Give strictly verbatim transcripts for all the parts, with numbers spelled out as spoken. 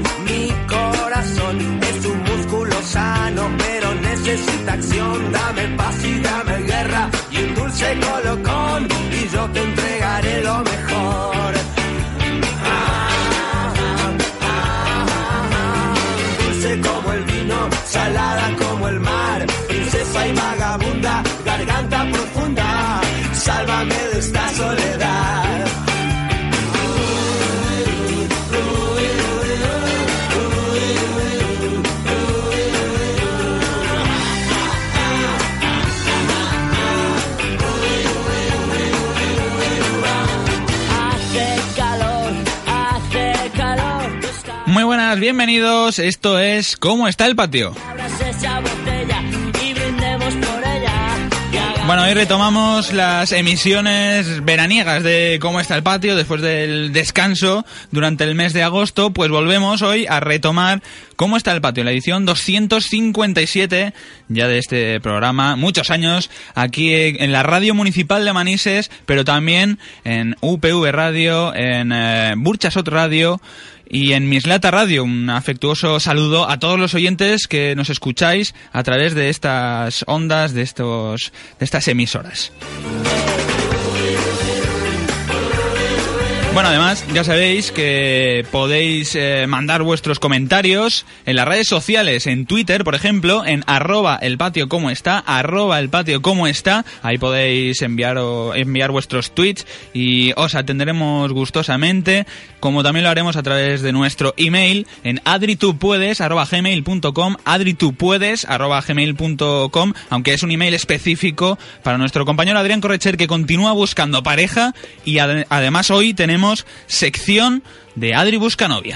Mi corazón es un músculo sano, pero necesita acción. Dame paz y dame guerra y un dulce colocón, y yo te entregaré lo mejor. Ah, ah, ah, ah, dulce como el vino, salada como el mar, princesa y vagabunda, garganta profunda, sálvame de esta soledad. Muy buenas, bienvenidos, esto es ¿Cómo está el patio? Bueno, hoy retomamos las emisiones veraniegas de ¿Cómo está el patio? Después del descanso durante el mes de agosto, pues volvemos hoy a retomar ¿Cómo está el patio? La edición doscientos cincuenta y siete ya de este programa, muchos años aquí en la Radio Municipal de Manises, pero también en U P V Radio, en eh, Burchasot Radio y en Mislata Radio. Un afectuoso saludo a todos los oyentes que nos escucháis a través de estas ondas, de estos, de estas emisoras. Bueno, además, ya sabéis que podéis eh, mandar vuestros comentarios en las redes sociales, en Twitter, por ejemplo, en arroba el patio como está, arroba el patio como está. Ahí podéis enviar, o, enviar vuestros tweets y os atenderemos gustosamente, como también lo haremos a través de nuestro email en adritupuedes arroba gmail punto com, adritupuedes arroba gmail punto com, aunque es un email específico para nuestro compañero Adrián Correcher, que continúa buscando pareja, y ad- además hoy tenemos sección de Adri Busca Novia.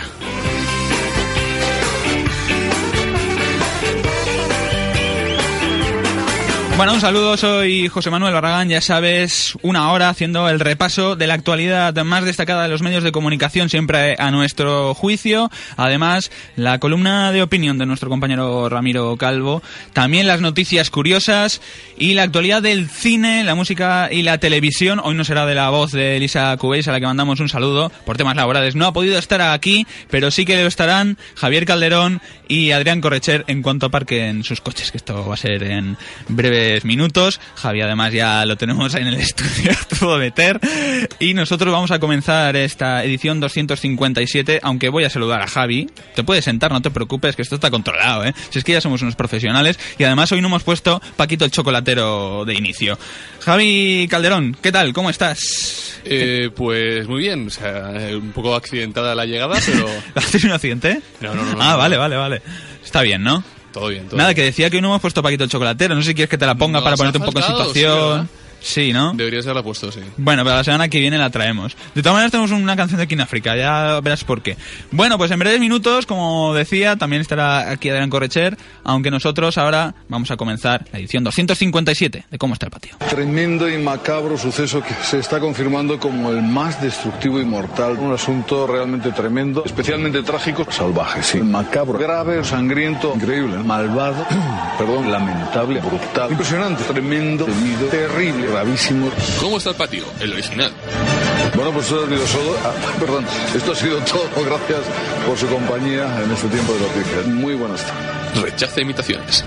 Bueno, un saludo, soy José Manuel Barragán, ya sabes, una hora haciendo el repaso de la actualidad más destacada de los medios de comunicación, siempre a nuestro juicio. Además, la columna de opinión de nuestro compañero Ramiro Calvo, también las noticias curiosas y la actualidad del cine, la música y la televisión. Hoy no será de la voz de Elisa Cubéis, a la que mandamos un saludo por temas laborales. No ha podido estar aquí, pero sí que lo estarán Javier Calderón y Adrián Correcher en cuanto aparquen sus coches, que esto va a ser en breve minutos. Javi además ya lo tenemos ahí en el estudio todo meter, y nosotros vamos a comenzar esta edición doscientos cincuenta y siete, aunque voy a saludar a Javi. Te puedes sentar, no te preocupes, que esto está controlado, ¿eh? Si es que ya somos unos profesionales, y además hoy no hemos puesto Paquito el chocolatero de inicio. Javi Calderón, ¿qué tal? ¿Cómo estás? Eh, pues muy bien, o sea, un poco accidentada la llegada, pero... ¿Has tenido un accidente? No, no, no. no ah, no. vale, vale, vale. Está bien, ¿no? Todo bien, todo Nada, bien. que decía que hoy no hemos puesto Paquito el chocolatero. No sé si quieres que te la ponga ¿Nos para ha ponerte un poco en faltado? situación. Sí, Sí, ¿no? Deberías haberla puesto, sí. Bueno, pero la semana que viene la traemos. De todas maneras tenemos una canción de aquí en África, ya verás por qué. Bueno, pues en breves minutos, como decía, también estará aquí Adrián Correcher, aunque nosotros ahora vamos a comenzar la edición doscientos cincuenta y siete de ¿Cómo está el patio? Tremendo y macabro suceso que se está confirmando como el más destructivo y mortal. Un asunto realmente tremendo, especialmente trágico, salvaje, sí. Macabro, grave, sangriento, increíble, malvado, perdón, lamentable, brutal, impresionante, tremendo, temido, terrible, gravísimo. ¿Cómo está el patio? El original. Bueno, pues esto ha sido solo, ah, perdón, esto ha sido todo. Gracias por su compañía en este tiempo de noticias. Muy buenas tardes. Rechaza imitaciones.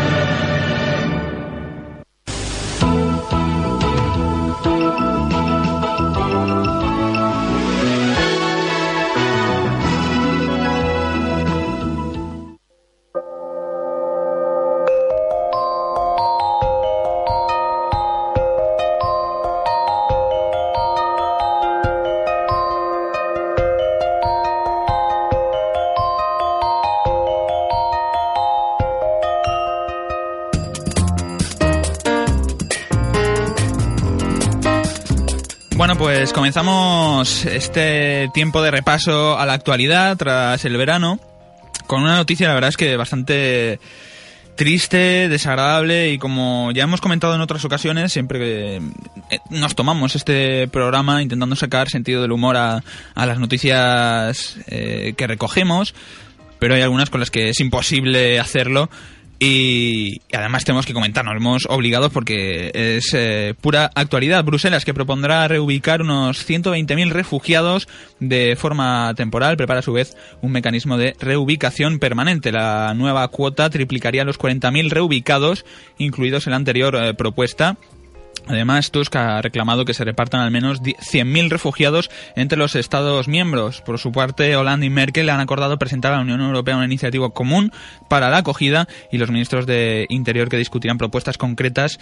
Bueno, pues comenzamos este tiempo de repaso a la actualidad tras el verano con una noticia, la verdad es que bastante triste, desagradable, y como ya hemos comentado en otras ocasiones, siempre que nos tomamos este programa intentando sacar sentido del humor a, a las noticias eh, que recogemos, pero hay algunas con las que es imposible hacerlo. Y, y además tenemos que comentar, nos hemos obligado porque es eh, pura actualidad. Bruselas, que propondrá reubicar unos ciento veinte mil refugiados de forma temporal, prepara a su vez un mecanismo de reubicación permanente. La nueva cuota triplicaría los cuarenta mil reubicados, incluidos en la anterior eh, propuesta. Además, Tusk ha reclamado que se repartan al menos cien mil refugiados entre los Estados miembros. Por su parte, Hollande y Merkel han acordado presentar a la Unión Europea una iniciativa común para la acogida, y los ministros de Interior que discutirán propuestas concretas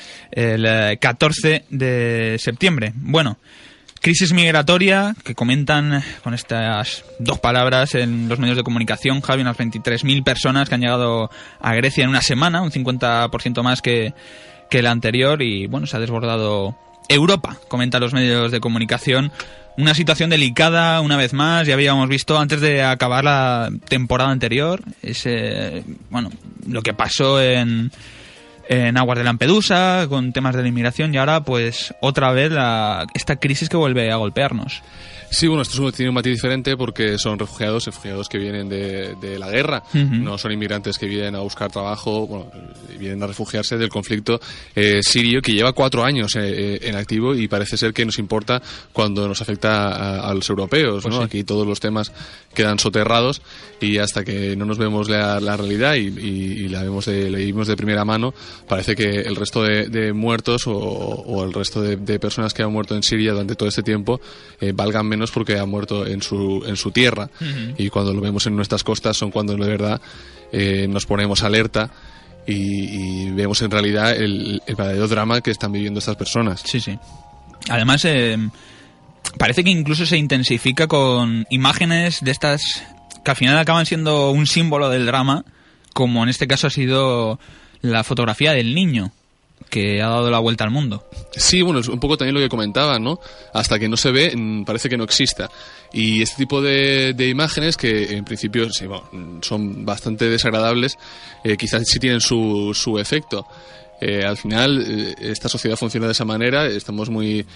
el catorce de septiembre. Bueno, crisis migratoria que comentan con estas dos palabras en los medios de comunicación, Javi, unas veintitrés mil personas que han llegado a Grecia en una semana, un cincuenta por ciento más que que la anterior, y bueno, se ha desbordado Europa, comentan los medios de comunicación. Una situación delicada, una vez más, ya habíamos visto antes de acabar la temporada anterior, ese, bueno, lo que pasó en, en aguas de Lampedusa, con temas de la inmigración, y ahora pues otra vez la, esta crisis que vuelve a golpearnos. Sí, bueno, esto tiene un matiz diferente porque son refugiados, refugiados que vienen de, de la guerra, uh-huh. No son inmigrantes que vienen a buscar trabajo, bueno, vienen a refugiarse del conflicto eh, sirio, que lleva cuatro años eh, en activo, y parece ser que nos importa cuando nos afecta a, a los europeos, pues ¿no? Sí. Aquí todos los temas quedan soterrados, y hasta que no nos vemos la, la realidad y, y, y la vemos de, la vivimos de primera mano, parece que el resto de, de muertos o, o el resto de, de personas que han muerto en Siria durante todo este tiempo eh, valgan menos porque han muerto en su en su tierra, uh-huh. Y cuando lo vemos en nuestras costas son cuando de verdad eh, nos ponemos alerta y, y vemos en realidad el, el verdadero drama que están viviendo estas personas. Sí, sí. Además eh, parece que incluso se intensifica con imágenes de estas que al final acaban siendo un símbolo del drama, como en este caso ha sido la fotografía del niño que ha dado la vuelta al mundo. Sí, bueno, es un poco también lo que comentaba, ¿no? Hasta que no se ve, parece que no exista. Y este tipo de, de imágenes, que en principio sí, bueno, son bastante desagradables, eh, quizás sí tienen su, su efecto. Eh, al final, eh, esta sociedad funciona de esa manera, estamos muy,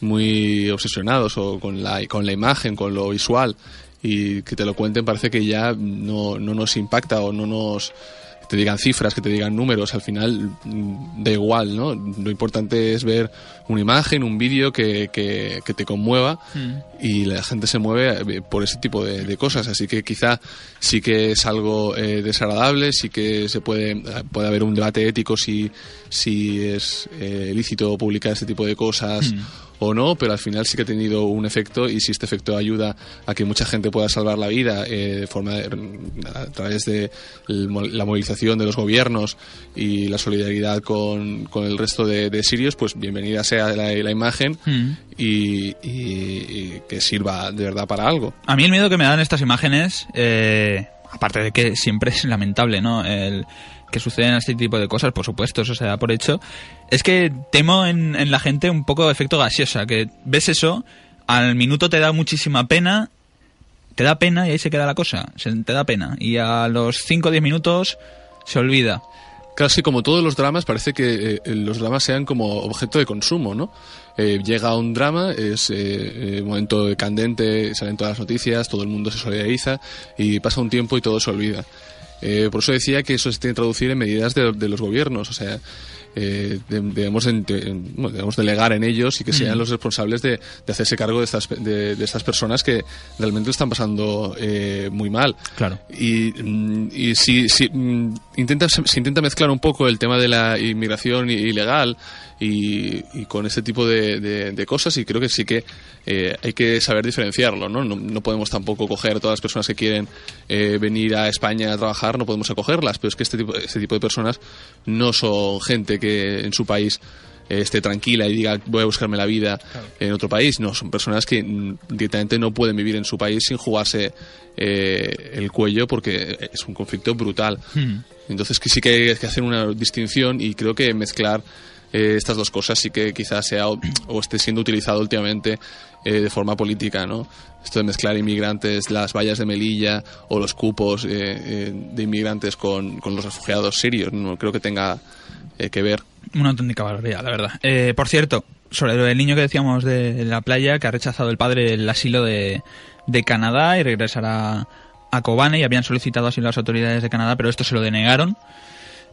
muy obsesionados o con la, con la imagen, con lo visual, y que te lo cuenten parece que ya no, no nos impacta o no nos... te digan cifras, que te digan números, al final da igual, ¿no? Lo importante es ver una imagen, un vídeo que, que, que te conmueva, mm. y la gente se mueve por ese tipo de, de cosas, así que quizá sí que es algo eh, desagradable, sí que se puede puede haber un debate ético si, si es eh, lícito publicar este tipo de cosas mm. o no, pero al final sí que ha tenido un efecto, y si este efecto ayuda a que mucha gente pueda salvar la vida eh, de forma de, a través de la movilización de los gobiernos y la solidaridad con, con el resto de, de sirios, pues bienvenida sea la, la imagen mm. y, y, y que sirva de verdad para algo. A mí el miedo que me dan estas imágenes, eh, aparte de que siempre es lamentable, ¿no?, el que suceden este tipo de cosas, por supuesto, eso se da por hecho, es que temo en, en la gente un poco de efecto gaseosa, que ves eso, al minuto te da muchísima pena, te da pena y ahí se queda la cosa, se, te da pena, y a los cinco o diez minutos se olvida. Casi como todos los dramas, parece que eh, los dramas sean como objeto de consumo, ¿no? Eh, llega un drama, es eh, eh, momento candente, salen todas las noticias, todo el mundo se solidariza, y pasa un tiempo y todo se olvida. Eh, por eso decía que eso se tiene que traducir en medidas de, de los gobiernos, o sea, eh, debemos, de, de, bueno, debemos delegar en ellos y que sean mm. los responsables de, de hacerse cargo de estas, de, de estas personas que realmente lo están pasando eh, muy mal. Claro. Y, y si, si, intenta, se intenta mezclar un poco el tema de la inmigración ilegal y, y con este tipo de, de, de cosas, y creo que sí que eh, hay que saber diferenciarlo, ¿no? No, no podemos tampoco coger a todas las personas que quieren eh, venir a España a trabajar, no podemos acogerlas, pero es que este tipo, este tipo de personas no son gente que en su país eh, esté tranquila y diga voy a buscarme la vida claro. en otro país. No, son personas que mm, directamente no pueden vivir en su país sin jugarse eh, el cuello, porque es un conflicto brutal. Mm. Entonces que sí que hay que hacer una distinción, y creo que mezclar Eh, estas dos cosas sí que quizás sea o, o esté siendo utilizado últimamente eh, de forma política, ¿no? Esto de mezclar inmigrantes, las vallas de Melilla o los cupos eh, eh, de inmigrantes con, con los refugiados sirios, no creo que tenga eh, que ver. Una auténtica barbaridad, la verdad. Eh, por cierto, sobre lo del niño que decíamos de la playa, que ha rechazado el padre el asilo de, de Canadá y regresará a Kobane, y habían solicitado asilo a las autoridades de Canadá, pero esto se lo denegaron.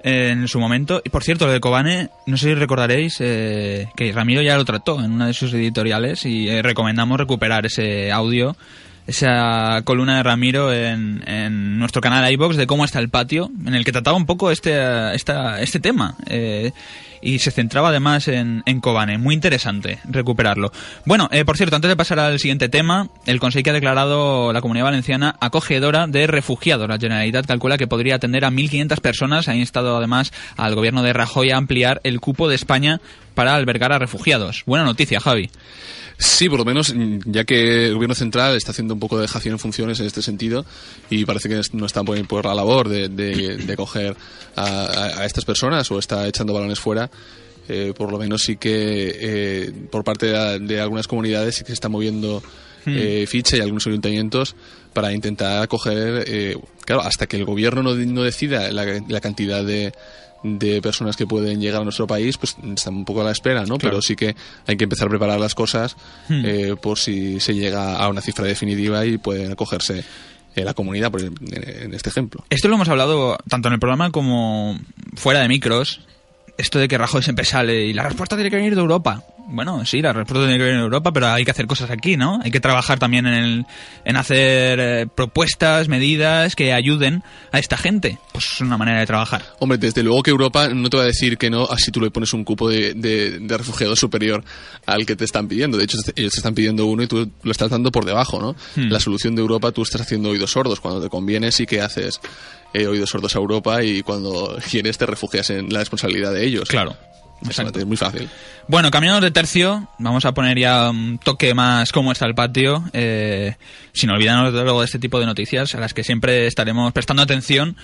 en su momento. Y por cierto, lo de Kobane, no sé si recordaréis eh, que Ramiro ya lo trató en una de sus editoriales y eh, recomendamos recuperar ese audio, esa columna de Ramiro en, en nuestro canal iVoox de Cómo está el patio, en el que trataba un poco este, esta, este tema. Eh, y se centraba además en, en Kobane. Muy interesante recuperarlo. Bueno, eh, por cierto, antes de pasar al siguiente tema, el Consejo ha declarado la Comunidad Valenciana acogedora de refugiados. La Generalitat calcula que podría atender a mil quinientas personas. Ha instado además al gobierno de Rajoy a ampliar el cupo de España para albergar a refugiados. Buena noticia, Javi. Sí, por lo menos, ya que el gobierno central está haciendo un poco de dejación en funciones en este sentido y parece que no está por, por la labor de, de, de coger a, a, a estas personas o está echando balones fuera, eh, por lo menos sí que eh, por parte de, de algunas comunidades sí que se está moviendo eh, ficha y algunos ayuntamientos para intentar acoger, eh, claro, hasta que el gobierno no, no decida la, la cantidad de de personas que pueden llegar a nuestro país, pues están un poco a la espera, ¿no? Claro. Pero sí que hay que empezar a preparar las cosas hmm. eh, por si se llega a una cifra definitiva y pueden acogerse eh, la comunidad, por en, en este ejemplo. Esto lo hemos hablado tanto en el programa como fuera de micros, esto de que Rajoy siempre sale y la respuesta tiene que venir de Europa. Bueno, sí, la respuesta tiene que venir de Europa, pero hay que hacer cosas aquí, ¿no? Hay que trabajar también en el, en hacer eh, propuestas, medidas que ayuden a esta gente. Pues es una manera de trabajar. Hombre, desde luego que Europa no te va a decir que no así tú le pones un cupo de, de, de refugiados superior al que te están pidiendo. De hecho, ellos te están pidiendo uno y tú lo estás dando por debajo, ¿no? Hmm. La solución de Europa, tú estás haciendo oídos sordos. Cuando te conviene sí que haces eh, oídos sordos a Europa y cuando quieres te refugias en la responsabilidad de ellos. Claro. Exacto. Es muy fácil. Bueno, cambiando de tercio, vamos a poner ya un toque más cómo está el patio, eh, sin olvidarnos luego de este tipo de noticias a las que siempre estaremos prestando atención.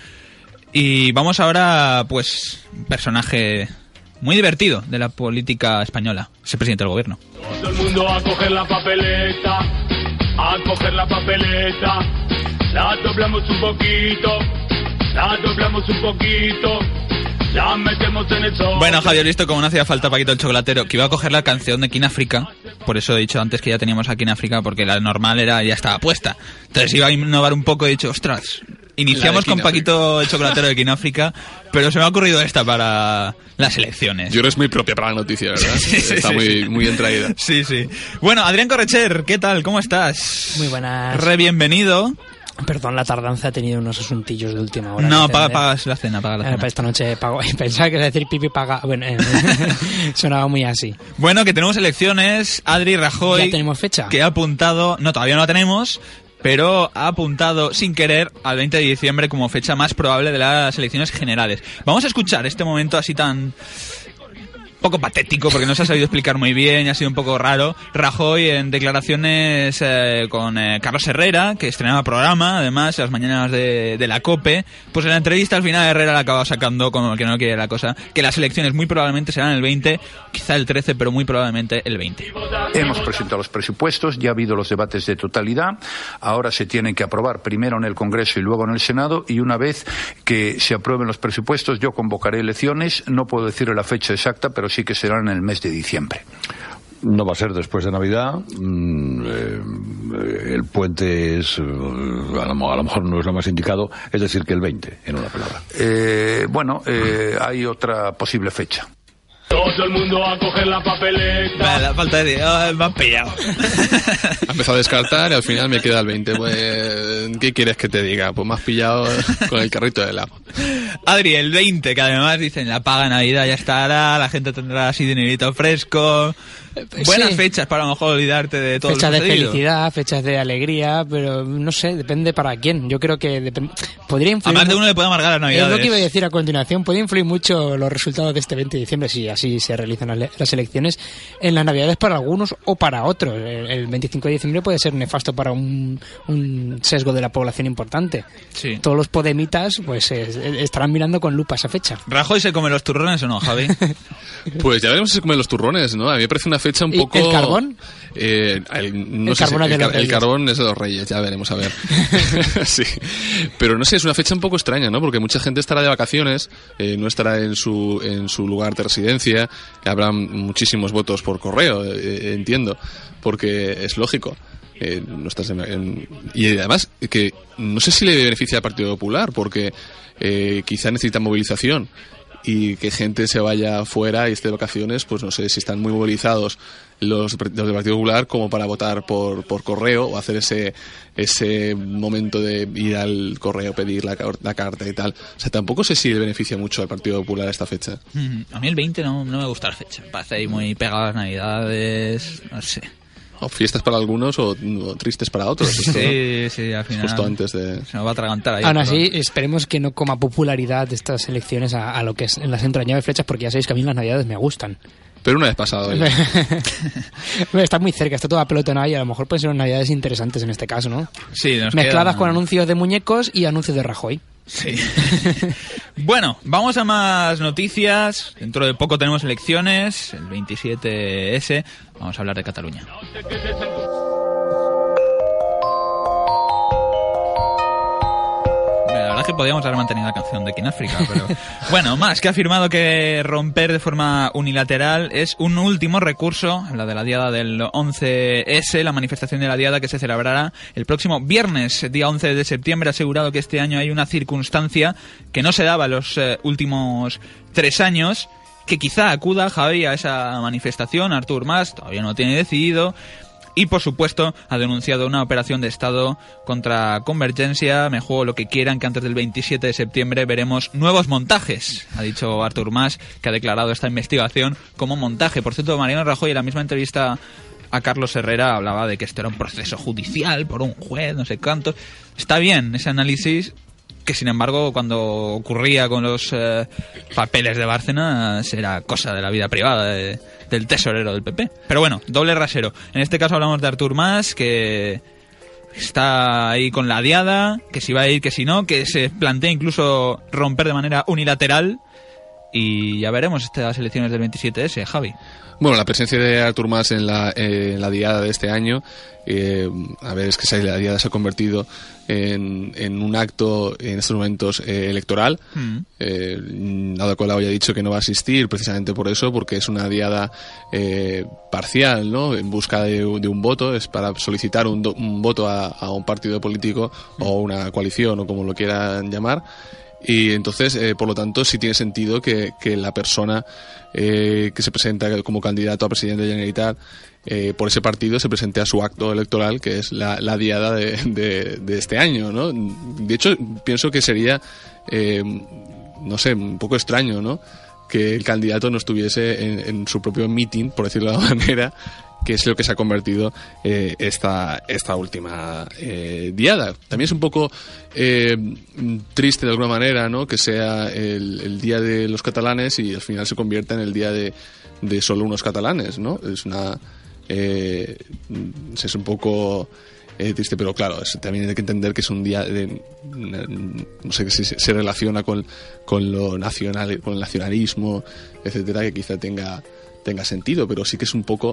Y vamos ahora, pues, un personaje muy divertido de la política española, es el presidente del gobierno. Todo el mundo a coger la papeleta, a coger la papeleta, la doblamos un poquito, la doblamos un poquito. La metemos en el sol. Bueno, Javier, visto como no hacía falta Paquito el Chocolatero, que iba a coger la canción de King África, por eso he dicho antes que ya teníamos a King África, porque la normal era ya estaba puesta. Entonces iba a innovar un poco y he dicho, ostras, iniciamos con Paquito el Chocolatero de King África, pero se me ha ocurrido esta para las elecciones. Yo creo que es muy propia para la noticia, ¿verdad? Sí, sí, Está sí, muy, sí. muy entraída. Sí, sí. Bueno, Adrián Correcher, ¿qué tal? ¿Cómo estás? Muy buenas. Re bienvenido. Perdón, la tardanza ha tenido unos asuntillos de última hora. No, paga, pagas la cena, paga la cena. Para esta noche pago. Pensaba que era decir pipi paga. Bueno, eh, sonaba muy así. Bueno, que tenemos elecciones. Adri Rajoy. ¿Ya tenemos fecha? Que ha apuntado, no, todavía no la tenemos, pero ha apuntado sin querer al veinte de diciembre como fecha más probable de las elecciones generales. Vamos a escuchar este momento así tan poco patético, porque no se ha sabido explicar muy bien y ha sido un poco raro. Rajoy en declaraciones eh, con eh, Carlos Herrera, que estrenaba programa, además, las mañanas de, de la COPE. Pues en la entrevista al final Herrera la acaba sacando, como que no quiere la cosa, que las elecciones muy probablemente serán el veinte, quizá el trece, pero muy probablemente el veinte. Hemos presentado los presupuestos, ya ha habido los debates de totalidad, ahora se tienen que aprobar primero en el Congreso y luego en el Senado, y una vez que se aprueben los presupuestos yo convocaré elecciones, no puedo decir la fecha exacta, pero sí que será en el mes de diciembre. No va a ser después de Navidad. Mm, eh, el puente es, a lo, a lo mejor no es lo más indicado, es decir, que el veinte, en una palabra. Eh, bueno, eh, hay otra posible fecha. Todo el mundo a coger la papeleta. La falta de... Oh, me han pillado. Ha empezado a descartar y al final me queda el veinte. Pues, ¿qué quieres que te diga? Pues me has pillado con el carrito de helado. Adri, el veinte, que además dicen la paga Navidad ya estará, la gente tendrá así dinerito fresco. Buenas sí. fechas para a lo mejor olvidarte de todo fechas lo de felicidad, fechas de alegría, pero no sé, depende para quién. Yo creo que depend... podría influir. A más de uno le puede amargar la Navidad. Es lo que iba a decir a continuación. Puede influir mucho los resultados de este veinte de diciembre, si así se realizan las elecciones, en las Navidades para algunos o para otros. El veinticinco de diciembre puede ser nefasto para un, un sesgo de la población importante. Sí. Todos los podemitas pues eh, estarán mirando con lupa esa fecha. ¿Rajoy se come los turrones o no, Javi? Pues ya veremos si se come los turrones, ¿no? A mí me parece una fecha un poco... ¿El carbón? Eh, el, no el, sé carbón si, el, el, el carbón es de los Reyes, ya veremos, a ver. Sí. Pero no sé, es una fecha un poco extraña, ¿no? Porque mucha gente estará de vacaciones, eh, no estará en su en su lugar de residencia, habrá muchísimos votos por correo, eh, entiendo, porque es lógico. Eh, no estás en, en, y además que no sé si le beneficia al Partido Popular, porque eh, quizá necesita movilización, y que gente se vaya fuera y esté de vacaciones, pues no sé si están muy movilizados los, los del Partido Popular como para votar por, por correo, o hacer ese ese momento de ir al correo, pedir la, la carta y tal. O sea, tampoco sé si le beneficia mucho al Partido Popular esta fecha. Mm, a mí el veinte no, no me gusta la fecha, me parece ahí muy pegado a las Navidades, no sé. O fiestas para algunos o, o tristes para otros. Esto, sí, ¿no? sí, al final. Justo antes de... Se nos va a atragantar ahí. Aún así, esperemos que no coma popularidad de estas elecciones a, a lo que es en las entrañables fechas, porque ya sabéis que a mí las Navidades me gustan. Pero una vez pasado. Está muy cerca, está toda pelotonada y a lo mejor pueden ser unas Navidades interesantes en este caso, ¿no? Sí, nos mezcladas quedan... con anuncios de muñecos y anuncios de Rajoy. Sí. Bueno, vamos a más noticias. Dentro de poco tenemos elecciones, el veintisiete ese. Vamos a hablar de Cataluña. La verdad es que podíamos haber mantenido la canción de King África, pero bueno, más que ha afirmado que romper de forma unilateral es un último recurso, la de la diada del once ese, la manifestación de la diada que se celebrará el próximo viernes, día once de septiembre. Ha asegurado que este año hay una circunstancia que no se daba en los eh, últimos tres años, que quizá acuda Javi a esa manifestación. Artur Mas todavía no lo tiene decidido. Y, por supuesto, ha denunciado una operación de Estado contra Convergencia. Me juego lo que quieran, que antes del veintisiete de septiembre veremos nuevos montajes. Ha dicho Artur Mas, que ha declarado esta investigación como montaje. Por cierto, Mariano Rajoy, en la misma entrevista a Carlos Herrera, hablaba de que esto era un proceso judicial por un juez, no sé cuánto. Está bien ese análisis, que sin embargo cuando ocurría con los eh, papeles de Bárcenas era cosa de la vida privada de, del tesorero del P P. Pero bueno, doble rasero. En este caso hablamos de Artur Mas, que está ahí con la diada, que si va a ir, que si no, que se plantea incluso romper de manera unilateral, y ya veremos estas elecciones del veintisiete ese, Javi. Bueno, la presencia de Artur Mas en la, eh, en la diada de este año, eh, a ver, es que la diada se ha convertido en, en un acto en estos momentos eh, electoral, mm. eh, Ada Colau ya ha dicho que no va a asistir precisamente por eso, porque es una diada eh, parcial, ¿no? En busca de, de un voto, es para solicitar un, do, un voto a, a un partido político mm. o una coalición o como lo quieran llamar. Y entonces, eh, por lo tanto, sí tiene sentido que, que la persona eh, que se presenta como candidato a presidente de la Generalitat eh, por ese partido se presente a su acto electoral, que es la, la diada de, de, de este año, ¿no? De hecho, pienso que sería, eh, no sé, un poco extraño, ¿no?, que el candidato no estuviese en, en su propio meeting, por decirlo de alguna manera, que es lo que se ha convertido eh, esta esta última eh, diada. También es un poco eh, triste de alguna manera, ¿no?, que sea el, el día de los catalanes y al final se convierta en el día de, de solo unos catalanes, ¿no? Es una eh, es un poco eh, triste, pero claro, es, también hay que entender que es un día de, no sé si se, se relaciona con, con lo nacional, con el nacionalismo, etcétera, que quizá tenga tenga sentido, pero sí que es un poco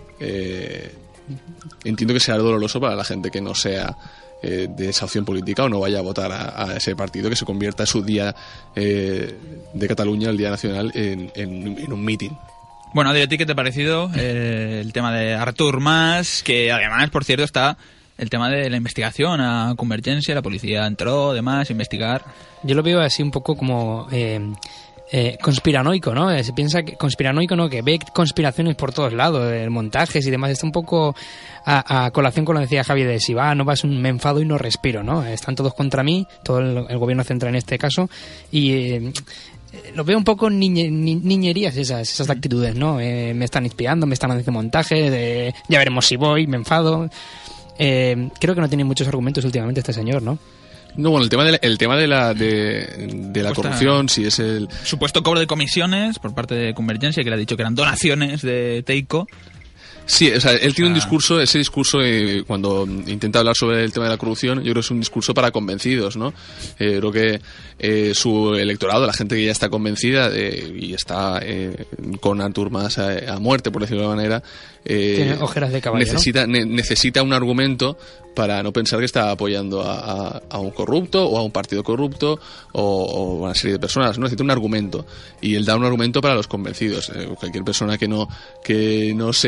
Eh, entiendo que sea doloroso para la gente que no sea eh, de esa opción política o no vaya a votar a, a ese partido, que se convierta su día eh, de Cataluña, el día nacional, en, en, en un meeting. Bueno, Adri, ¿a ti qué te ha parecido eh, el tema de Artur Mas? Que además, por cierto, está el tema de la investigación a Convergencia, la policía entró, demás, a investigar. Yo lo veo así un poco como Eh... Eh, conspiranoico, ¿no? Se piensa que conspiranoico, ¿no? Que ve conspiraciones por todos lados, eh, montajes y demás. Está un poco a, a colación con lo que decía Javi de si va, no vas, un me enfado y no respiro, ¿no? Están todos contra mí, todo el, el gobierno central en este caso, y eh, lo veo un poco niñe, ni, niñerías esas, esas actitudes, ¿no? Eh, me están inspirando, me están haciendo montajes, de, ya veremos si voy, me enfado. Eh, creo que no tiene muchos argumentos últimamente este señor, ¿no? No, bueno, el tema de la, el tema de la, de, de la corrupción, si es el... Supuesto cobro de comisiones por parte de Convergencia, que le ha dicho que eran donaciones de Teico. Sí, o sea, él tiene un discurso, ese discurso, eh, cuando intenta hablar sobre el tema de la corrupción, yo creo que es un discurso para convencidos, ¿no? Eh, creo que eh, su electorado, la gente que ya está convencida de, y está eh, con Artur Mas a, a muerte, por decirlo de alguna manera, eh, tiene ojeras de caballo, necesita, ¿no? ne, necesita un argumento para no pensar que está apoyando a, a, a un corrupto o a un partido corrupto o, o a una serie de personas, ¿no? Necesita un argumento, y él da un argumento para los convencidos. Eh, cualquier persona que no que no sea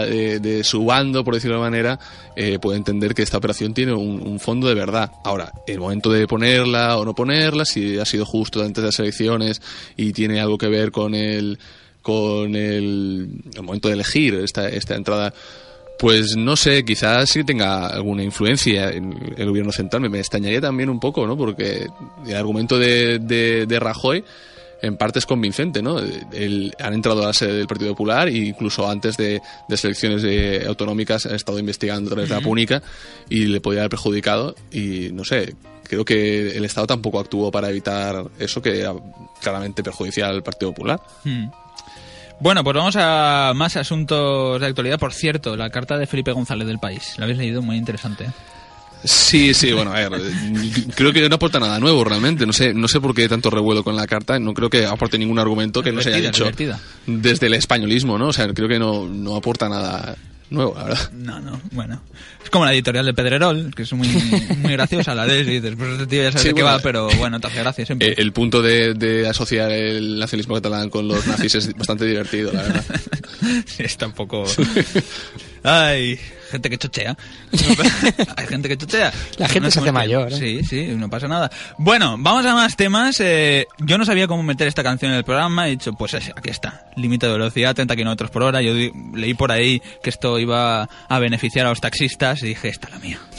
de, de su bando, por decirlo de alguna manera, eh, puede entender que esta operación tiene un, un fondo de verdad. Ahora, el momento de ponerla o no ponerla, si ha sido justo antes de las elecciones y tiene algo que ver con el con el, el momento de elegir esta, esta entrada, pues no sé, quizás sí tenga alguna influencia en el gobierno central. Me, me extrañaría también un poco, ¿no? Porque el argumento de, de, de Rajoy en parte es convincente, ¿no? El, han entrado a la sede del Partido Popular e incluso antes de, de las elecciones de, autonómicas han estado investigando a través de la Púnica y le podría haber perjudicado y no sé, creo que el Estado tampoco actuó para evitar eso, que era claramente perjudicial al Partido Popular. Hmm. Bueno, pues vamos a más asuntos de actualidad. Por cierto, la carta de Felipe González del País. ¿La habéis leído? Muy interesante. Sí, sí, bueno, a ver, creo que no aporta nada nuevo realmente, no sé, no sé por qué tanto revuelo con la carta, no creo que aporte ningún argumento que no se haya dicho desde el españolismo, ¿no? O sea, creo que no, no aporta nada nuevo, la verdad. No, no, bueno. Es como la editorial de Pedrerol, que es muy, muy graciosa, la lees y dices, pues este tío ya sabe sí, de qué bueno, va, pero bueno, te hace gracia siempre. El punto de, de asociar el nacionalismo catalán con los nazis es bastante divertido, la verdad. Sí, está un poco... Ay, gente que chochea. Hay gente que chochea. La gente no se hace mayor, ¿eh? Sí, sí, no pasa nada. Bueno, vamos a más temas. Eh, yo no sabía cómo meter esta canción en el programa. He dicho, pues ese, aquí está. Límite de velocidad, treinta kilómetros por hora. Yo di, leí por ahí que esto iba a beneficiar a los taxistas y dije, esta es la mía.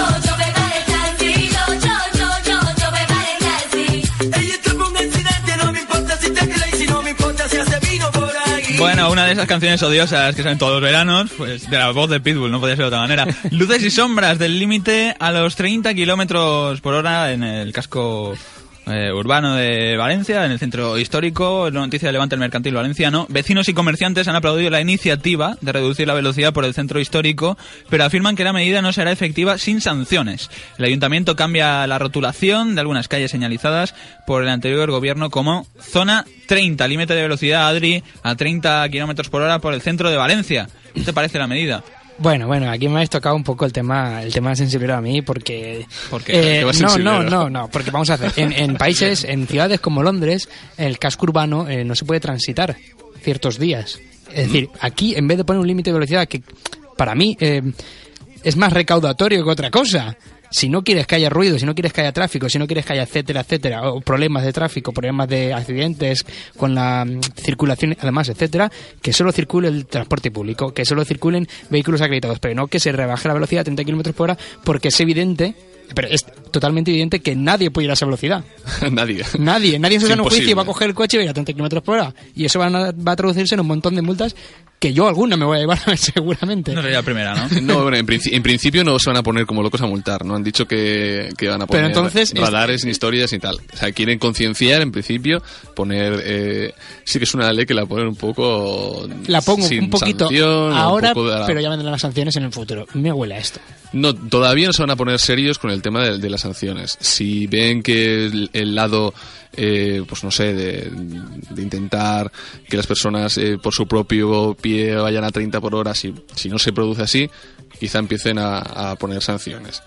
Bueno, una de esas canciones odiosas que salen todos los veranos, pues de la voz de Pitbull, no podía ser de otra manera. Luces y sombras del límite a los treinta kilómetros por hora en el casco eh, urbano de Valencia, en el centro histórico. La noticia de Levante el Mercantil Valenciano. Vecinos y comerciantes han aplaudido la iniciativa de reducir la velocidad por el centro histórico, pero afirman que la medida no será efectiva sin sanciones. El ayuntamiento cambia la rotulación de algunas calles señalizadas por el anterior gobierno como zona treinta, límite de velocidad, Adri, a treinta kilómetros por hora por el centro de Valencia. ¿Qué te parece la medida? Bueno, bueno, aquí me habéis tocado un poco el tema el tema de sensibilidad a mí, porque... ¿Por qué? Eh, no, no, no, no, porque vamos a hacer, en, en países, en ciudades como Londres, el casco urbano eh, no se puede transitar ciertos días. Es decir, aquí, en vez de poner un límite de velocidad que, para mí, eh, es más recaudatorio que otra cosa... Si no quieres que haya ruido, si no quieres que haya tráfico, si no quieres que haya etcétera, etcétera, o problemas de tráfico, problemas de accidentes con la um, circulación, además, etcétera, que solo circule el transporte público, que solo circulen vehículos acreditados, pero no que se rebaje la velocidad a treinta kilómetros por hora, porque es evidente, pero es totalmente evidente que nadie puede ir a esa velocidad. Nadie. Nadie. Nadie se da en un juicio y va a coger el coche y va a ir a treinta kilómetros por hora. Y eso va a, va a traducirse en un montón de multas que yo alguna me voy a llevar seguramente. No sería la primera, ¿no? No, bueno, en, princi- en principio no se van a poner como locos a multar, ¿no? Han dicho que, que van a poner Pero entonces radares, es... ni historias ni tal. O sea, quieren concienciar, en principio, poner... Eh, sí que es una ley que la ponen un poco... La pongo sin un poquito sanción, ahora, un poco de la... pero ya vendrán las sanciones en el futuro. Me huele a esto. No, todavía no se van a poner serios con el tema de, de las sanciones. Si ven que el, el lado... Eh, pues no sé, de, de intentar que las personas eh, por su propio pie vayan a treinta por hora, si, si no se produce así, quizá empiecen a, a poner sanciones.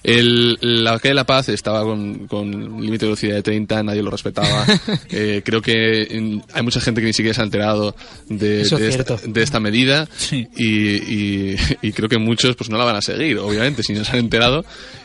El, la calle de La Paz estaba con, con límite de velocidad de treinta, nadie lo respetaba. Eh, creo que en, hay mucha gente que ni siquiera se ha enterado de, de, esta, de esta medida. Sí. y, y, y creo que muchos pues no la van a seguir, obviamente, si no se han enterado.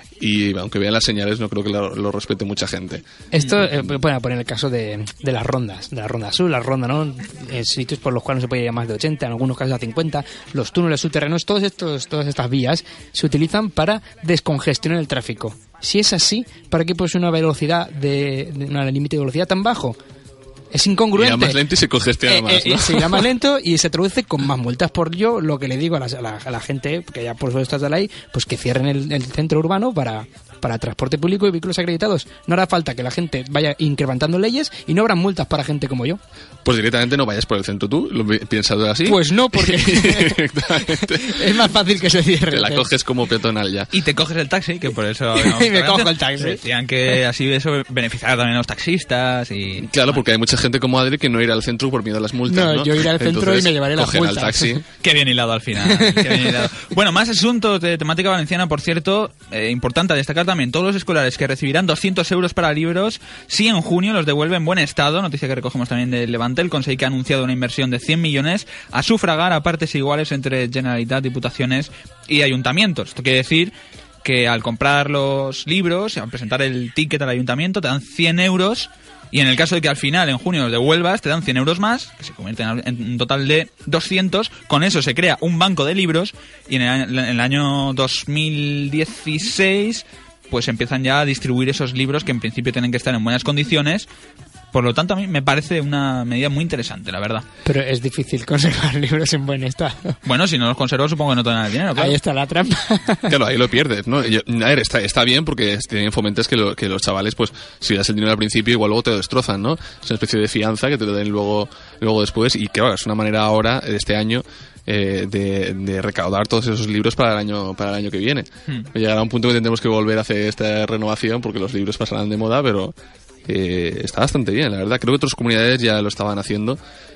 Y aunque vean las señales, no creo que lo, lo respete mucha gente. Esto, eh, bueno, poner el caso de, de las rondas, de la ronda sur, la ronda, ¿no? Eh, sitios por los cuales no se puede ir a más de ochenta, en algunos casos a cincuenta, los túneles subterráneos, todos estos, todas estas vías se utilizan para descongestionar el tráfico. Si es así, ¿para qué pues una velocidad de, de un límite de velocidad tan bajo? Es incongruente. Irá más lento y se congestiona eh, más, eh, ¿no? Se irá más lento y se traduce con más multas. Por yo, lo que le digo a la, a la, a la gente, que ya por supuesto está de la ley, pues que cierren el, el centro urbano para, para transporte público y vehículos acreditados. No hará falta que la gente vaya incrementando leyes y no habrá multas para gente como yo. Pues directamente no vayas por el centro tú, ¿lo piensas así? Pues no, porque es más fácil que se cierre. Te la coges como peatonal ya. Y te coges el taxi, que por eso... y me cojo el taxi. Decían que así eso beneficiará también a los taxistas y... Claro, porque hay mucha gente como Adri que no irá al centro por miedo a las multas, ¿no? No, yo iré al centro Entonces, y me llevaré las cogen multas. al taxi. Qué bien hilado al final. Qué bien hilado. Bueno, más asuntos de temática valenciana, por cierto, eh, importante a destacar también, todos los escolares que recibirán doscientos euros para libros, si en junio los devuelve en buen estado, noticia que recogemos también de Levante. El Consejo que ha anunciado una inversión de cien millones a sufragar a partes iguales entre Generalitat, Diputaciones y ayuntamientos. Esto quiere decir que al comprar los libros, al presentar el ticket al ayuntamiento, te dan cien euros, y en el caso de que al final, en junio, los devuelvas, te dan cien euros más, que se convierten en un total de doscientos. Con eso se crea un banco de libros, y en el, en el año dos mil dieciséis pues empiezan ya a distribuir esos libros que en principio tienen que estar en buenas condiciones. Por lo tanto, a mí me parece una medida muy interesante, la verdad. Pero es difícil conservar libros en buen estado. Bueno, si no los conservo, supongo que no te dan el dinero, claro. Ahí está la trampa. Claro, ahí lo pierdes, ¿no? Yo, a ver, está, está bien porque tienen fomentes que, lo, que los chavales, pues, si das el dinero al principio, igual luego te lo destrozan, ¿no? Es una especie de fianza que te lo den luego, luego después, y claro, es una manera ahora, de este año, Eh, de, de recaudar todos esos libros para el año para el año que viene. Hmm. Llegará un punto que tendremos que volver a hacer esta renovación porque los libros pasarán de moda, pero eh, está bastante bien, la verdad. Creo que otras comunidades ya lo estaban haciendo